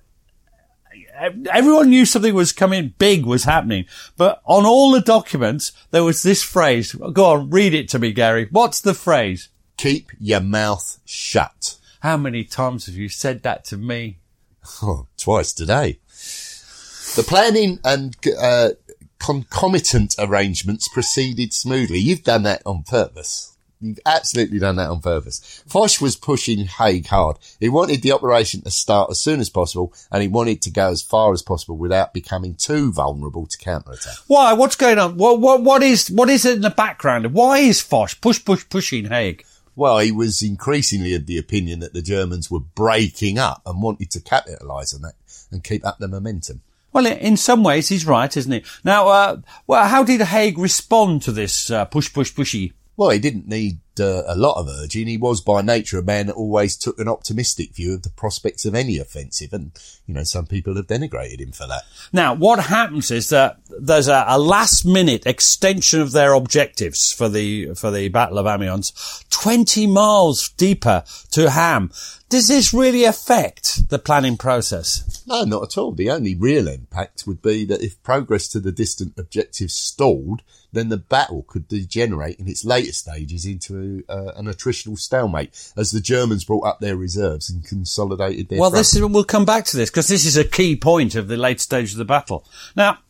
everyone knew something was coming, big was happening. But on all the documents, there was this phrase. Go on, read it to me, Gary. What's the phrase? Keep your mouth shut. How many times have you said that to me? Oh, twice today. The planning and uh, concomitant arrangements proceeded smoothly. You've done that on purpose. You've absolutely done that on purpose. Foch was pushing Haig hard. He wanted the operation to start as soon as possible, and he wanted to go as far as possible without becoming too vulnerable to counterattack. Why? What's going on? What, what, what is, what is it in the background? Why is Foch push, push, pushing Haig? Well, he was increasingly of the opinion that the Germans were breaking up and wanted to capitalise on that and keep up the momentum. Well, in some ways, he's right, isn't he? Now, uh, well, how did Haig respond to this uh, push, push, pushy? Well, he didn't need uh, a lot of urging. He was by nature a man that always took an optimistic view of the prospects of any offensive. And, you know, some people have denigrated him for that. Now, what happens is that there's a, a last minute extension of their objectives for the, for the Battle of Amiens, twenty miles deeper to Ham. Does this really affect the planning process? No, not at all. The only real impact would be that if progress to the distant objectives stalled, then the battle could degenerate in its later stages into uh, an attritional stalemate as the Germans brought up their reserves and consolidated their Well, front. this is, we'll come back to this because this is a key point of the late stage of the battle. Now,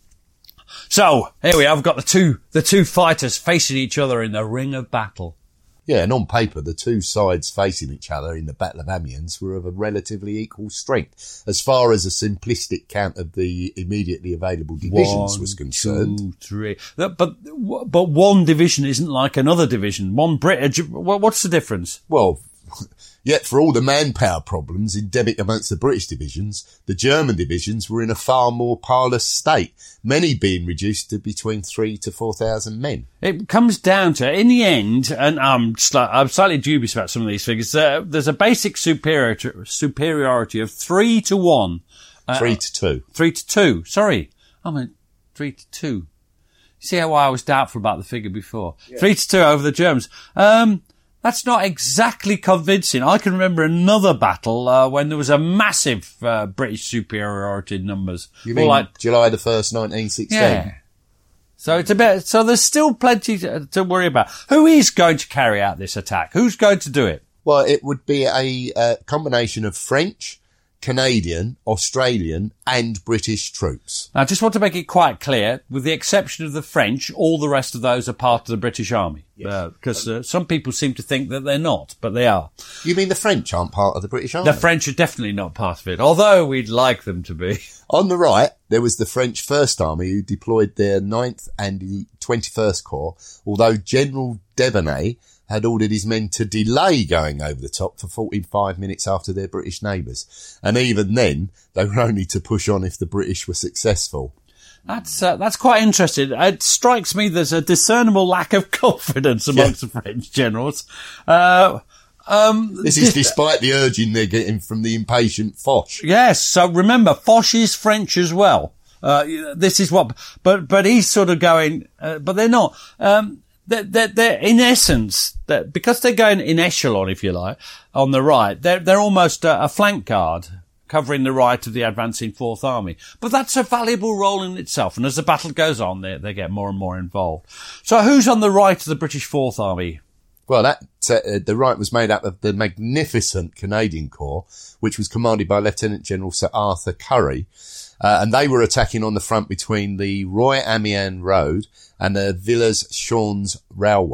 so here we are. I've got the two, the two fighters facing each other in the ring of battle. Yeah, and on paper, the two sides facing each other in the Battle of Amiens were of a relatively equal strength. As far as a simplistic count of the immediately available divisions one, was concerned. Two, three. But, but one division isn't like another division. One Brit, what's the difference? Well, yet for all the manpower problems endemic amongst the British divisions, the German divisions were in a far more parlous state, many being reduced to between three to four thousand men. It comes down to, in the end, and I'm, sli- I'm slightly dubious about some of these figures, uh, there's a basic superiority, superiority of three to one. Uh, three to two. Three to two. Sorry. I mean, three to two. See how I was doubtful about the figure before? Yeah. Three to two over the Germans. Um, That's not exactly convincing. I can remember another battle uh, when there was a massive uh, British superiority in numbers. You mean like, July the first, nineteen sixteen? Yeah. So it's a bit. So there's still plenty to, to worry about. Who is going to carry out this attack? Who's going to do it? Well, it would be a uh, combination of French, Canadian, Australian and British troops. I just want to make it quite clear, with the exception of the French, all the rest of those are part of the British Army. Yes. Because uh, uh, some people seem to think that they're not, but they are. You mean the French aren't part of the British Army? The French are definitely not part of it, although we'd like them to be. On the right, there was the French First Army who deployed their ninth and the twenty-first Corps, although General Debenay had ordered his men to delay going over the top for forty-five minutes after their British neighbours. And even then, they were only to push on if the British were successful. That's uh, that's quite interesting. It strikes me there's a discernible lack of confidence amongst yeah. the French generals. Uh, um, this is despite the urging they're getting from the impatient Foch. Yes, so remember, Foch is French as well. Uh, this is what, but but he's sort of going, uh, but they're not. Um, They're, they're, they're, in essence, they're, because they're going in echelon, if you like, on the right, they're, they're almost a, a flank guard covering the right of the advancing Fourth Army. But that's a valuable role in itself. And as the battle goes on, they, they get more and more involved. So who's on the right of the British Fourth Army? Well, that, uh, the right was made up of the magnificent Canadian Corps, which was commanded by Lieutenant General Sir Arthur Currie. Uh, and they were attacking on the front between the Roye-Amiens Road and the Villers-Chaunes Railway.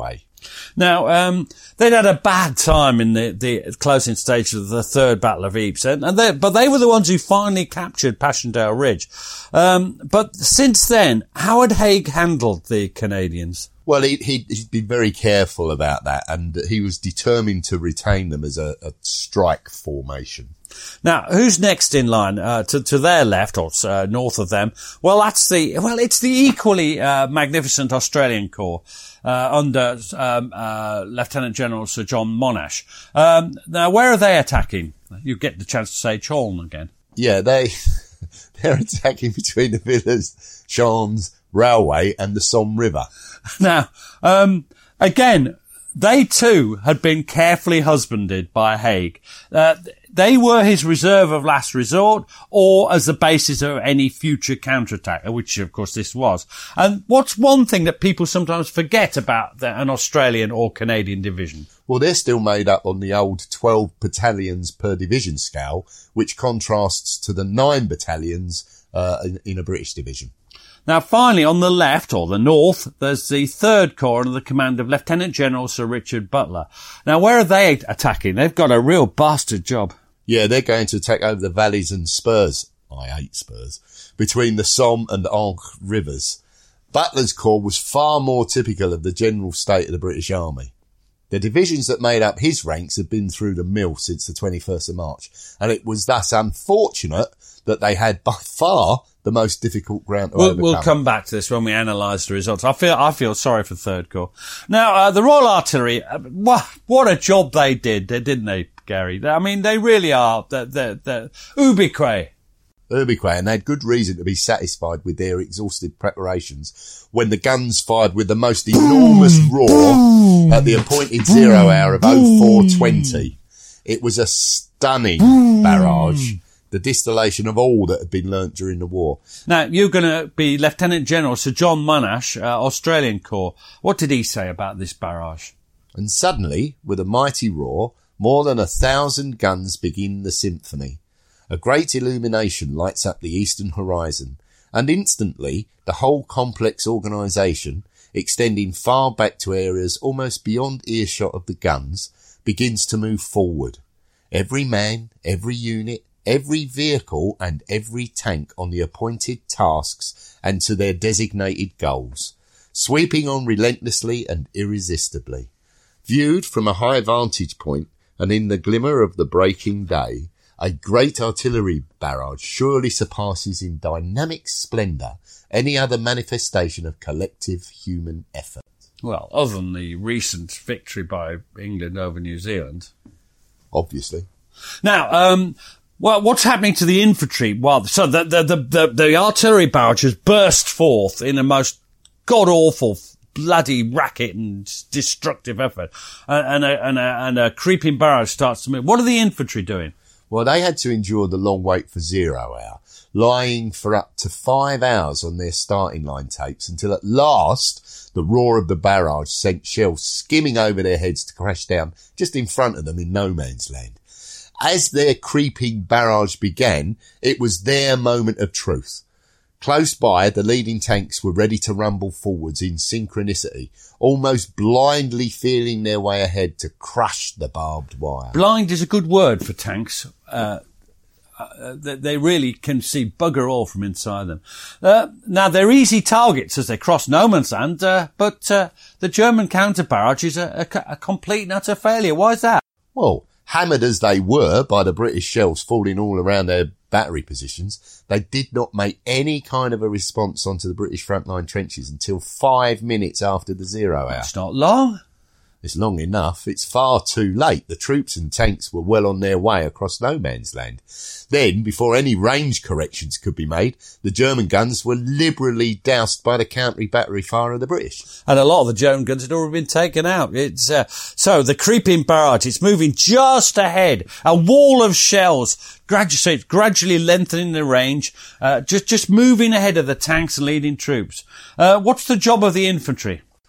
Now, um, they'd had a bad time in the, the closing stages of the Third Battle of Ypres, and, and they, but they were the ones who finally captured Passchendaele Ridge. Um, but since then, how had Haig handled the Canadians? Well, he, he, he'd been very careful about that, and he was determined to retain them as a, a strike formation. Now, who's next in line? Uh, to, to their left, or uh, north of them? Well, that's the, well, it's the equally, uh, magnificent Australian Corps, uh, under, um, uh, Lieutenant General Sir John Monash. Um, now, where are they attacking? You get the chance to say Chaulnes again. Yeah, they, they're attacking between the Villers, Chaulnes Railway and the Somme River. Now, um, again, they too had been carefully husbanded by Haig. Uh, they were his reserve of last resort, or as the basis of any future counterattack, which of course this was. And what's one thing that people sometimes forget about the, an Australian or Canadian division? Well, they're still made up on the old twelve battalions per division scale, which contrasts to the nine battalions uh, in, in a British division. Now, finally, on the left, or the north, there's the Third Corps under the command of Lieutenant General Sir Richard Butler. Now, where are they attacking? They've got a real bastard job. Yeah, they're going to attack over the valleys and spurs. I hate spurs. Between the Somme and Ancre rivers. Butler's corps was far more typical of the general state of the British Army. The divisions that made up his ranks had been through the mill since the twenty-first of March, and it was thus unfortunate that they had by far the most difficult ground to we'll, overcome. We'll come back to this when we analyse the results. I feel I feel sorry for Third Corps. Now, uh, the Royal Artillery, uh, what, what a job they did, didn't they, Gary? I mean, they really are the the, the ubique. Ubique, and they had good reason to be satisfied with their exhaustive preparations when the guns fired with the most enormous roar at the appointed zero hour of oh four twenty. It was a stunning barrage. The distillation of all that had been learnt during the war. Now, you're going to be Lieutenant General Sir John Monash, uh, Australian Corps. What did he say about this barrage? And suddenly, with a mighty roar, more than a thousand guns begin the symphony. A great illumination lights up the eastern horizon, and instantly the whole complex organisation, extending far back to areas almost beyond earshot of the guns, begins to move forward. Every man, every unit, every vehicle and every tank on the appointed tasks and to their designated goals, sweeping on relentlessly and irresistibly. Viewed from a high vantage point and in the glimmer of the breaking day, a great artillery barrage surely surpasses in dynamic splendour any other manifestation of collective human effort. Well, other than the recent victory by England over New Zealand. Obviously. Now, um... well, what's happening to the infantry? Well, so the, the, the, the, the artillery barrage has burst forth in a most god-awful bloody racket and destructive effort. And, and, a, and, a, and a creeping barrage starts to move. What are the infantry doing? Well, they had to endure the long wait for zero hour, lying for up to five hours on their starting line tapes until at last the roar of the barrage sent shells skimming over their heads to crash down just in front of them in no man's land. As their creeping barrage began, it was their moment of truth. Close by, the leading tanks were ready to rumble forwards in synchronicity, almost blindly feeling their way ahead to crush the barbed wire. Blind is a good word for tanks. Uh, uh, they really can see bugger all from inside them. Uh, now, they're easy targets as they cross no man's land, uh, but uh, the German counter-barrage is a, a, a complete and utter failure. Why is that? Well, hammered as they were by the British shells falling all around their battery positions, they did not make any kind of a response onto the British frontline trenches until five minutes after the zero hour. It's not long. It's long enough. It's far too late. The troops and tanks were well on their way across no man's land. Then, before any range corrections could be made, the German guns were liberally doused by the counter-battery fire of the British. And a lot of the German guns had already been taken out. It's uh, so the creeping barrage, it's moving just ahead. A wall of shells, gradually, gradually lengthening the range, uh, just, just moving ahead of the tanks and leading troops. Uh, what's the job of the infantry?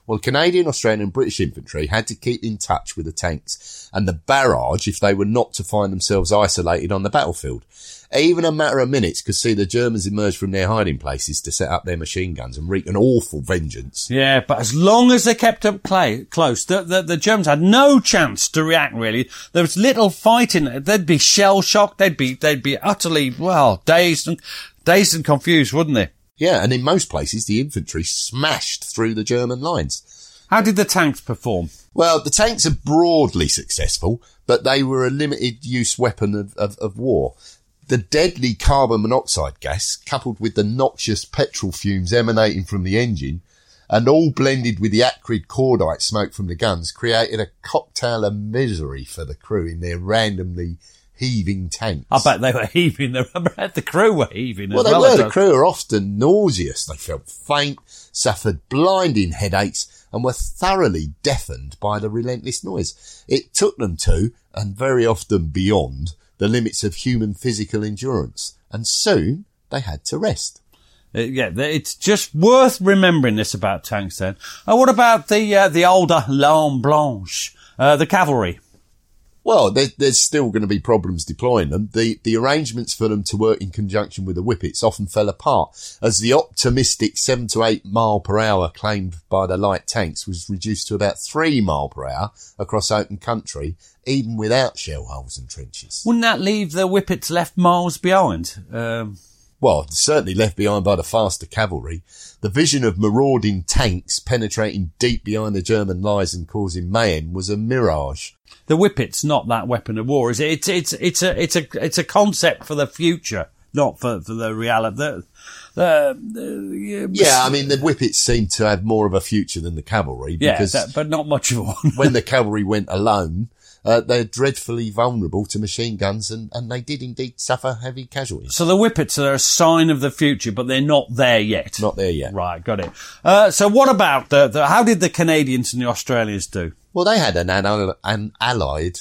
Well, Canadian, Australian and British infantry had to keep in touch with the tanks and the barrage if they were not to find themselves isolated on the battlefield. Even a matter of minutes could see the Germans emerge from their hiding places to set up their machine guns and wreak an awful vengeance. Yeah, but as long as they kept up cl- close, the, the, the Germans had no chance to react, really. There was little fighting. They'd be shell-shocked. They'd be, they'd be utterly, well, dazed and, dazed and confused, wouldn't they? Yeah, and in most places, the infantry smashed through the German lines. How did the tanks perform? Well, the tanks are broadly successful, but they were a limited-use weapon of, of, of war. The deadly carbon monoxide gas, coupled with the noxious petrol fumes emanating from the engine, and all blended with the acrid cordite smoke from the guns, created a cocktail of misery for the crew in their randomly heaving tanks. I bet they were heaving. The, the crew were heaving well, as well. Well, they were. The crew were often nauseous. They felt faint, suffered blinding headaches, and were thoroughly deafened by the relentless noise. It took them to, and very often beyond, the limits of human physical endurance, and soon they had to rest. Uh, yeah, it's just worth remembering this about tanks then. Uh, what about the uh, the older L'Arme Blanche, uh, the cavalry? Well, there, there's still going to be problems deploying them. The, the arrangements for them to work in conjunction with the Whippets often fell apart, as the optimistic seven to eight mile per hour claimed by the light tanks was reduced to about three mile per hour across open country, even without shell holes and trenches. Wouldn't that leave the Whippets left miles behind? Um... Well, certainly left behind by the faster cavalry. The vision of marauding tanks penetrating deep behind the German lines and causing mayhem was a mirage. The Whippet's not that weapon of war, is it? It's it's it's a it's a it's a concept for the future, not for for the reality. The, the, the, yeah, I mean the Whippets seem to have more of a future than the cavalry, because yeah, that, but not much of one. When the cavalry went alone, Uh, they're dreadfully vulnerable to machine guns, and, and they did indeed suffer heavy casualties. So the Whippets are a sign of the future, but they're not there yet. Not there yet. Right, got it. Uh, so what about the, the, how did the Canadians and the Australians do? Well, they had an, an, an allied,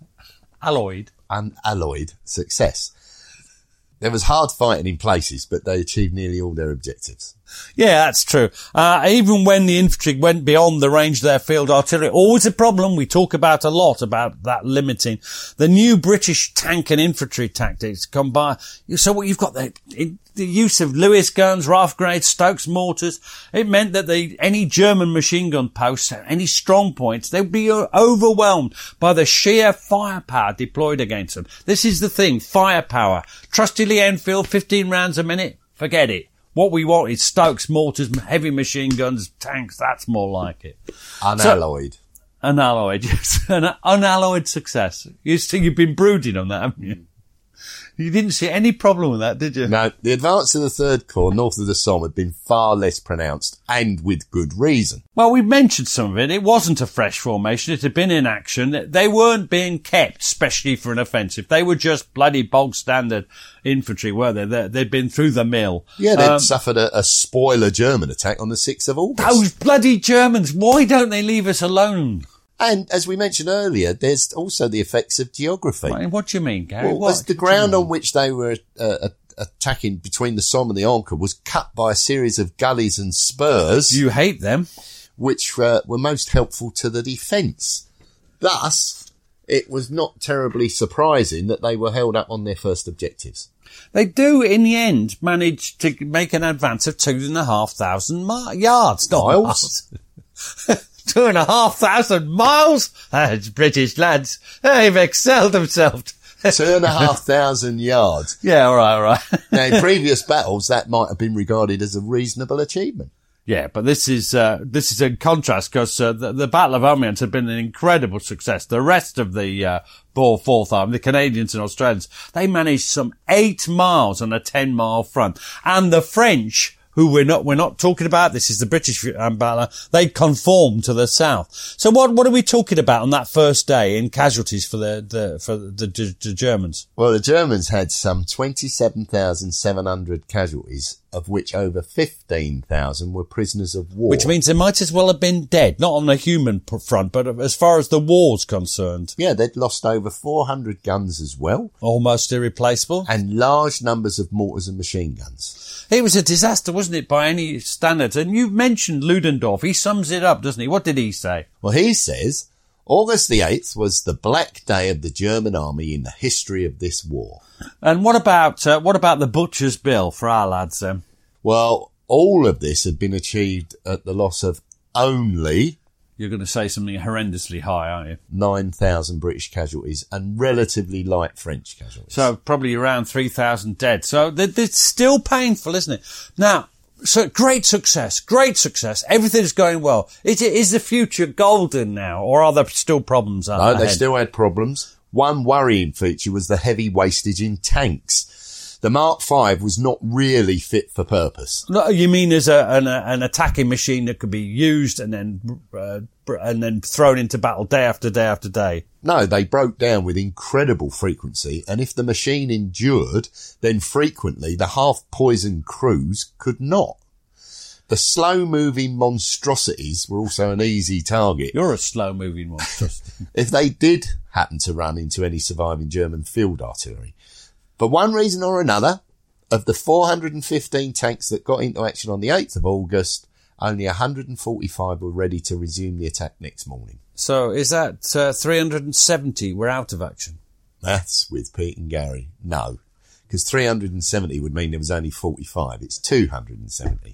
alloyed, an alloyed success. There was hard fighting in places, but they achieved nearly all their objectives. Yeah, that's true. Uh, even when the infantry went beyond the range of their field artillery, always a problem. We talk about a lot about that limiting. The new British tank and infantry tactics come by. So what you've got the, the use of Lewis guns, Rifle grenades, Stokes mortars. It meant that the, any German machine gun posts, any strong points, they'd be overwhelmed by the sheer firepower deployed against them. This is the thing, firepower. Trusty Lee Enfield, fifteen rounds a minute, forget it. What we want is Stokes mortars, heavy machine guns, tanks. That's more like it. Unalloyed. So, unalloyed, yes. An unalloyed success. You see, you've been brooding on that, haven't you? You didn't see any problem with that, did you? No. The advance of the Third Corps north of the Somme had been far less pronounced, and with good reason. Well, we mentioned some of it. It wasn't a fresh formation. It had been in action. They weren't being kept specially for an offensive. They were just bloody bog standard infantry, were they? They'd been through the mill. Yeah, they'd um, suffered a, a spoiler German attack on the sixth of August. Those bloody Germans, why don't they leave us alone? And as we mentioned earlier, there's also the effects of geography. What do you mean, Gary? Well, what? the ground on which they were uh, attacking between the Somme and the Ancre was cut by a series of gullies and spurs. You hate them. Which uh, were most helpful to the defence. Thus, it was not terribly surprising that they were held up on their first objectives. They do, in the end, manage to make an advance of two and a half thousand mi- yards. Not miles. Two and a half thousand miles? That's British lads. They've excelled themselves. Two and a half thousand yards. Yeah, all right, all right. Now, in previous battles, that might have been regarded as a reasonable achievement. Yeah, but this is uh, this is in contrast, because uh, the, the Battle of Amiens had been an incredible success. The rest of the uh, Boer Fourth Army, the Canadians and Australians, they managed some eight miles on a ten mile front, and the French, who we're not, we're not talking about, this is the British um, battle, they conformed to the south. So what, what are we talking about on that first day in casualties for the, the, for the, the, the Germans? Well, the Germans had some twenty-seven thousand seven hundred casualties, of which over fifteen thousand were prisoners of war. Which means they might as well have been dead, not on the human front, but as far as the war's concerned. Yeah, they'd lost over four hundred guns as well. Almost irreplaceable. And large numbers of mortars and machine guns. It was a disaster, wasn't wasn't it, by any standards? And you've mentioned Ludendorff. He sums it up, doesn't he? What did he say? Well, he says, August the eighth was the black day of the German army in the history of this war. And what about uh, what about the butcher's bill for our lads? Um? Well, all of this had been achieved at the loss of only... You're going to say something horrendously high, aren't you? nine thousand British casualties and relatively light French casualties. So probably around three thousand dead. So it's still painful, isn't it? Now, so great success, great success. Everything's going well. Is, it, is the future golden now, or are there still problems No, ahead? they still had problems. One worrying feature was the heavy wastage in tanks. The Mark five was not really fit for purpose. No, you mean as a, an, a, an attacking machine that could be used and then uh, and then thrown into battle day after day after day? No, they broke down with incredible frequency, and if the machine endured, then frequently the half-poisoned crews could not. The slow-moving monstrosities were also an easy target. You're a slow-moving monstrosity. If they did happen to run into any surviving German field artillery. For one reason or another, of the four hundred fifteen tanks that got into action on the eighth of August, only one hundred forty-five were ready to resume the attack next morning. So is that uh, three hundred seventy were out of action? That's with Pete and Gary. No, because three hundred seventy would mean there was only forty-five. It's two hundred seventy.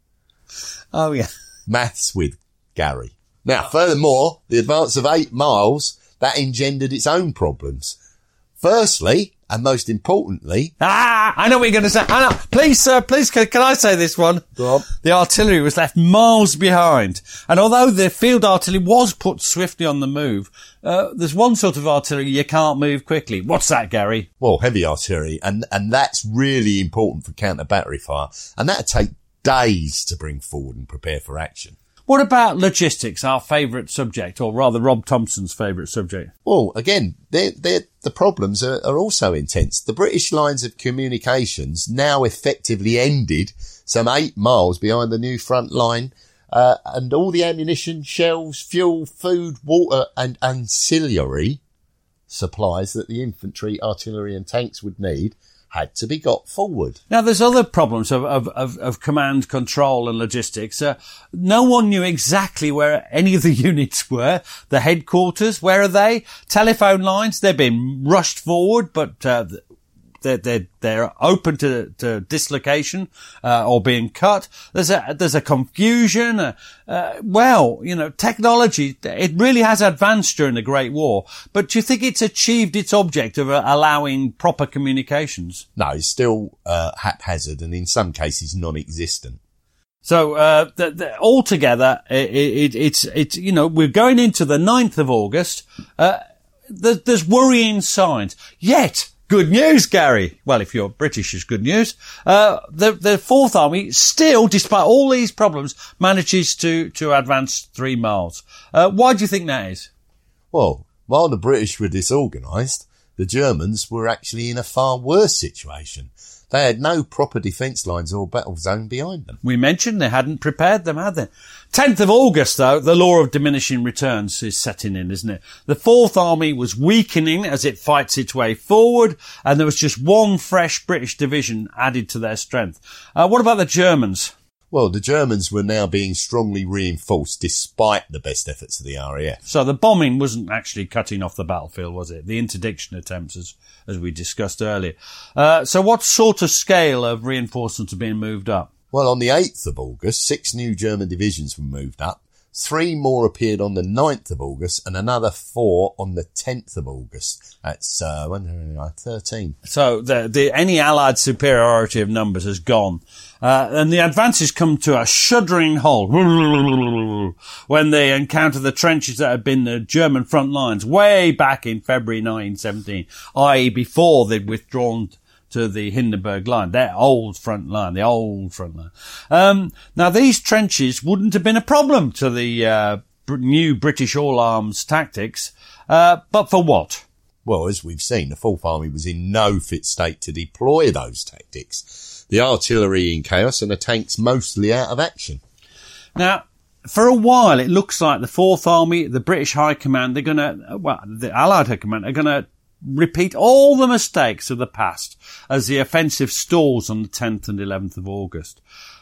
Oh, yeah. Maths with Gary. Now, furthermore, the advance of eight miles, that engendered its own problems. Firstly, and most importantly... Ah, I know what you're going to say. I know. Please, sir, please, can, can I say this one? Go on. The artillery was left miles behind. And although the field artillery was put swiftly on the move, uh, there's one sort of artillery you can't move quickly. What's that, Gary? Well, heavy artillery, and, and that's really important for counter-battery fire. And that'd take days to bring forward and prepare for action. What about logistics, our favourite subject, or rather Rob Thompson's favourite subject? Well, again, they're, they're, the problems are, are also intense. The British lines of communications now effectively ended some eight miles behind the new front line, uh, and all the ammunition, shells, fuel, food, water and ancillary supplies that the infantry, artillery and tanks would need had to be got forward. Now, there's other problems of, of, of, of command, control and logistics. Uh, no one knew exactly where any of the units were. The headquarters, where are they? Telephone lines, they've been rushed forward, but uh, they're, they're, they're open to, to dislocation uh, or being cut. There's a, there's a confusion. Uh, uh, well, you know, technology, it really has advanced during the Great War, but do you think it's achieved its object of uh, allowing proper communications? No, it's still uh, haphazard and in some cases non-existent. So, uh, the, the, altogether, it, it, it's, it's, you know, we're going into the ninth of August. Uh, there, there's worrying signs. Yet, good news, Gary. Well, if you're British, it's good news. Uh, the, the Fourth Army still, despite all these problems, manages to, to advance three miles. Uh, why do you think that is? Well, while the British were disorganised, the Germans were actually in a far worse situation. They had no proper defence lines or battle zone behind them. We mentioned they hadn't prepared them, had they? tenth of August, though, the law of diminishing returns is setting in, isn't it? The Fourth Army was weakening as it fights its way forward, and there was just one fresh British division added to their strength. Uh, what about the Germans? Well, the Germans were now being strongly reinforced despite the best efforts of the R A F. So the bombing wasn't actually cutting off the battlefield, was it? The interdiction attempts, as, as we discussed earlier. Uh, so what sort of scale of reinforcements are being moved up? Well, on the eighth of August, six new German divisions were moved up. Three more appeared on the ninth of August and another four on the tenth of August. That's uh, thirteen. So the, the, any Allied superiority of numbers has gone. Uh, and the advances come to a shuddering halt when they encounter the trenches that had been the German front lines way back in February nineteen seventeen, that is before they'd withdrawn to the Hindenburg line, their old front line, the old front line. Um, now these trenches wouldn't have been a problem to the, uh, new British all-arms tactics, uh, but for what? Well, as we've seen, the Fourth Army was in no fit state to deploy those tactics. The artillery in chaos and the tanks mostly out of action. Now, for a while, it looks like the Fourth Army, the British High Command, they're gonna, well, the Allied High Command are gonna repeat all the mistakes of the past as the offensive stalls on the tenth and eleventh of August.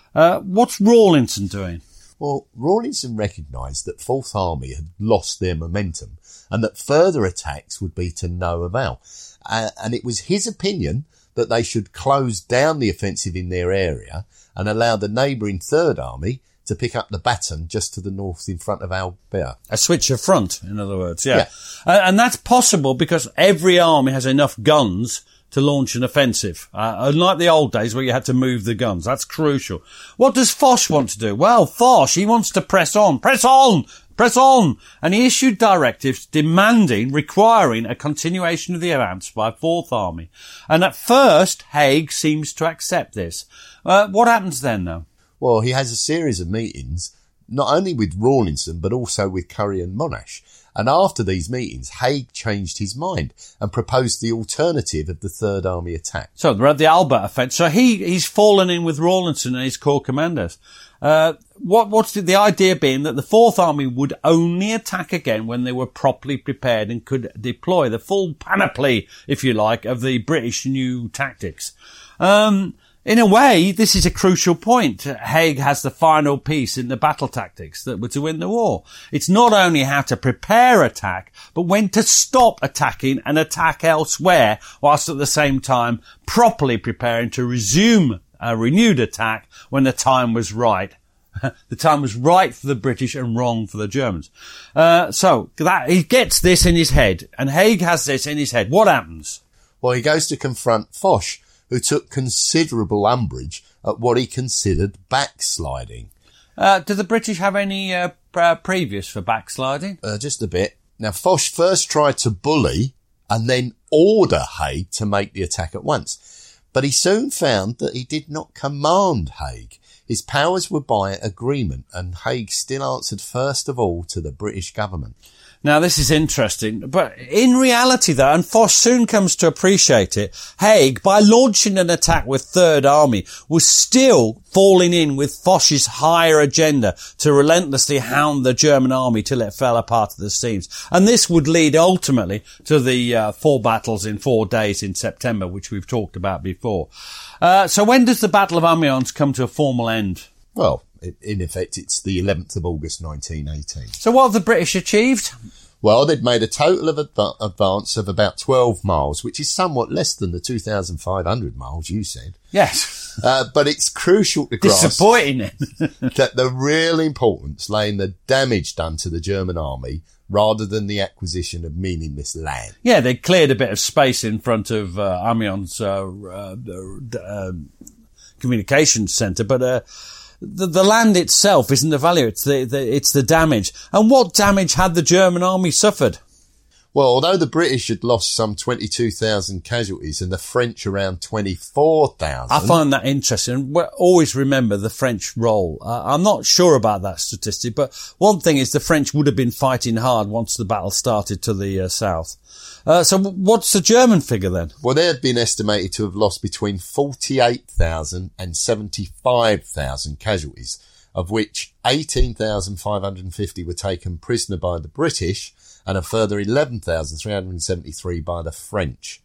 Uh, what's Rawlinson doing? Well, Rawlinson recognised that Fourth Army had lost their momentum and that further attacks would be to no avail. Uh, and it was his opinion that they should close down the offensive in their area and allow the neighbouring Third Army to pick up the baton just to the north in front of Albert. A switch of front, in other words, yeah. yeah. Uh, and that's possible because every army has enough guns to launch an offensive. Uh, unlike the old days where you had to move the guns. That's crucial. What does Foch want to do? Well, Foch, he wants to press on. Press on! Press on! And he issued directives demanding, requiring a continuation of the advance by Fourth Army. And at first, Haig seems to accept this. Uh, what happens then, though? Well, he has a series of meetings, not only with Rawlinson, but also with Currie and Monash. And after these meetings, Haig changed his mind and proposed the alternative of the Third Army attack. So they're at the Albert offence. So he, he's fallen in with Rawlinson and his corps commanders. Uh, what, what's the, the idea being that the Fourth Army would only attack again when they were properly prepared and could deploy the full panoply, if you like, of the British new tactics. Um, In a way, this is a crucial point. Haig has the final piece in the battle tactics that were to win the war. It's not only how to prepare attack, but when to stop attacking and attack elsewhere, whilst at the same time properly preparing to resume a renewed attack when the time was right. The time was right for the British and wrong for the Germans. Uh, so that he gets this in his head, and Haig has this in his head. What happens? Well, he goes to confront Foch, who took considerable umbrage at what he considered backsliding. Uh, do the British have any uh, uh, previous for backsliding? Uh, just a bit. Now, Foch first tried to bully and then order Haig to make the attack at once. But he soon found that he did not command Haig. His powers were by agreement, and Haig still answered first of all to the British government. Now, this is interesting, but in reality, though, and Foch soon comes to appreciate it, Haig, by launching an attack with Third Army, was still falling in with Foch's higher agenda to relentlessly hound the German army till it fell apart at the seams. And this would lead ultimately to the uh, four battles in four days in September, which we've talked about before. Uh, so when does the Battle of Amiens come to a formal end? Well, in effect, it's the eleventh of August nineteen eighteen. So what have the British achieved? Well, they'd made a total of adv- advance of about twelve miles, which is somewhat less than the two thousand five hundred miles you said. Yes. Uh, but it's crucial to grasp Disappointing. that the real importance lay in the damage done to the German army rather than the acquisition of meaningless land. Yeah, they cleared a bit of space in front of uh, Amiens uh, uh, uh, communications centre, but uh, the, the land itself isn't the value, it's the, the it's the damage. And what damage had the German army suffered? Well, although the British had lost some twenty-two thousand casualties and the French around twenty-four thousand. I find that interesting. We always remember the French role. Uh, I'm not sure about that statistic, but one thing is the French would have been fighting hard once the battle started to the uh, south. Uh, so what's the German figure then? Well, they have been estimated to have lost between forty-eight thousand and seventy-five thousand casualties, of which eighteen thousand five hundred fifty were taken prisoner by the British and a further eleven thousand three hundred seventy-three by the French.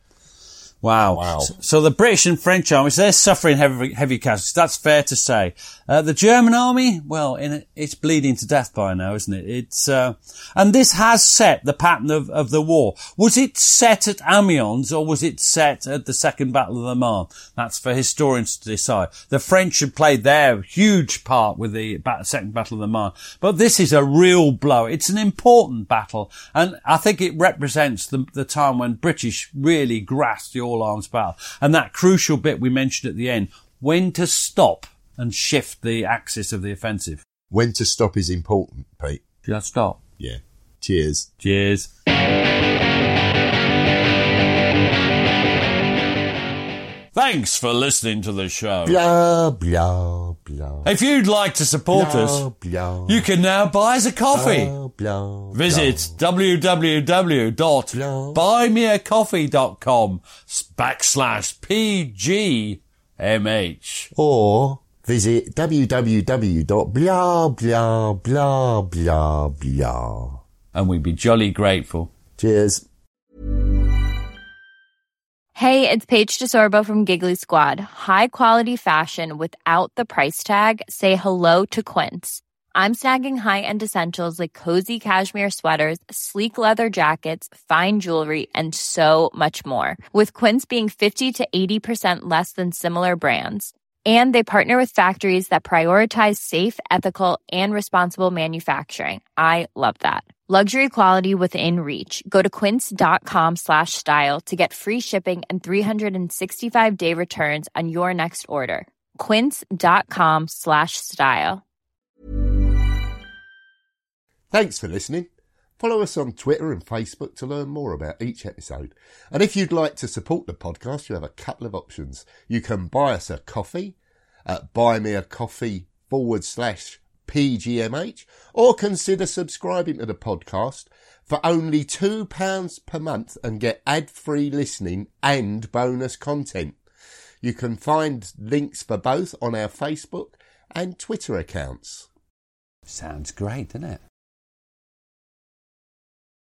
Wow. Wow. So, so the British and French armies, they're suffering heavy, heavy casualties. That's fair to say. Uh, the German army, well, in a, it's bleeding to death by now, isn't it? It's, uh, and this has set the pattern of, of the war. Was it set at Amiens or was it set at the Second Battle of the Marne? That's for historians to decide. The French had played their huge part with the Second Battle of the Marne. But this is a real blow. It's an important battle. And I think it represents the, the time when British really grasped the all-arms battle. And that crucial bit we mentioned at the end, when to stop and shift the axis of the offensive. When to stop is important, Pete. Just stop. Yeah. Cheers. Cheers. Thanks for listening to the show. Blah, blah, blah. If you'd like to support blah, us, blah, you can now buy us a coffee. blah, blah, Visit w w w dot buy me a coffee dot com backslash P G M H. Or visit w w w dot blah, blah, blah, blah, blah. And we'd be jolly grateful. Cheers. Hey, it's Paige DeSorbo from Giggly Squad. High quality fashion without the price tag. Say hello to Quince. I'm snagging high-end essentials like cozy cashmere sweaters, sleek leather jackets, fine jewelry, and so much more. With Quince being fifty to eighty percent less than similar brands. And they partner with factories that prioritize safe, ethical, and responsible manufacturing. I love that. Luxury quality within reach. Go to quince.com slash style to get free shipping and three sixty-five day returns on your next order. Quince.com slash style. Thanks for listening. Follow us on Twitter and Facebook to learn more about each episode. And if you'd like to support the podcast, you have a couple of options. You can buy us a coffee at buymeacoffee forward slash PGMH, or consider subscribing to the podcast for only two pounds per month and get ad-free listening and bonus content. You can find links for both on our Facebook and Twitter accounts. Sounds great, doesn't it?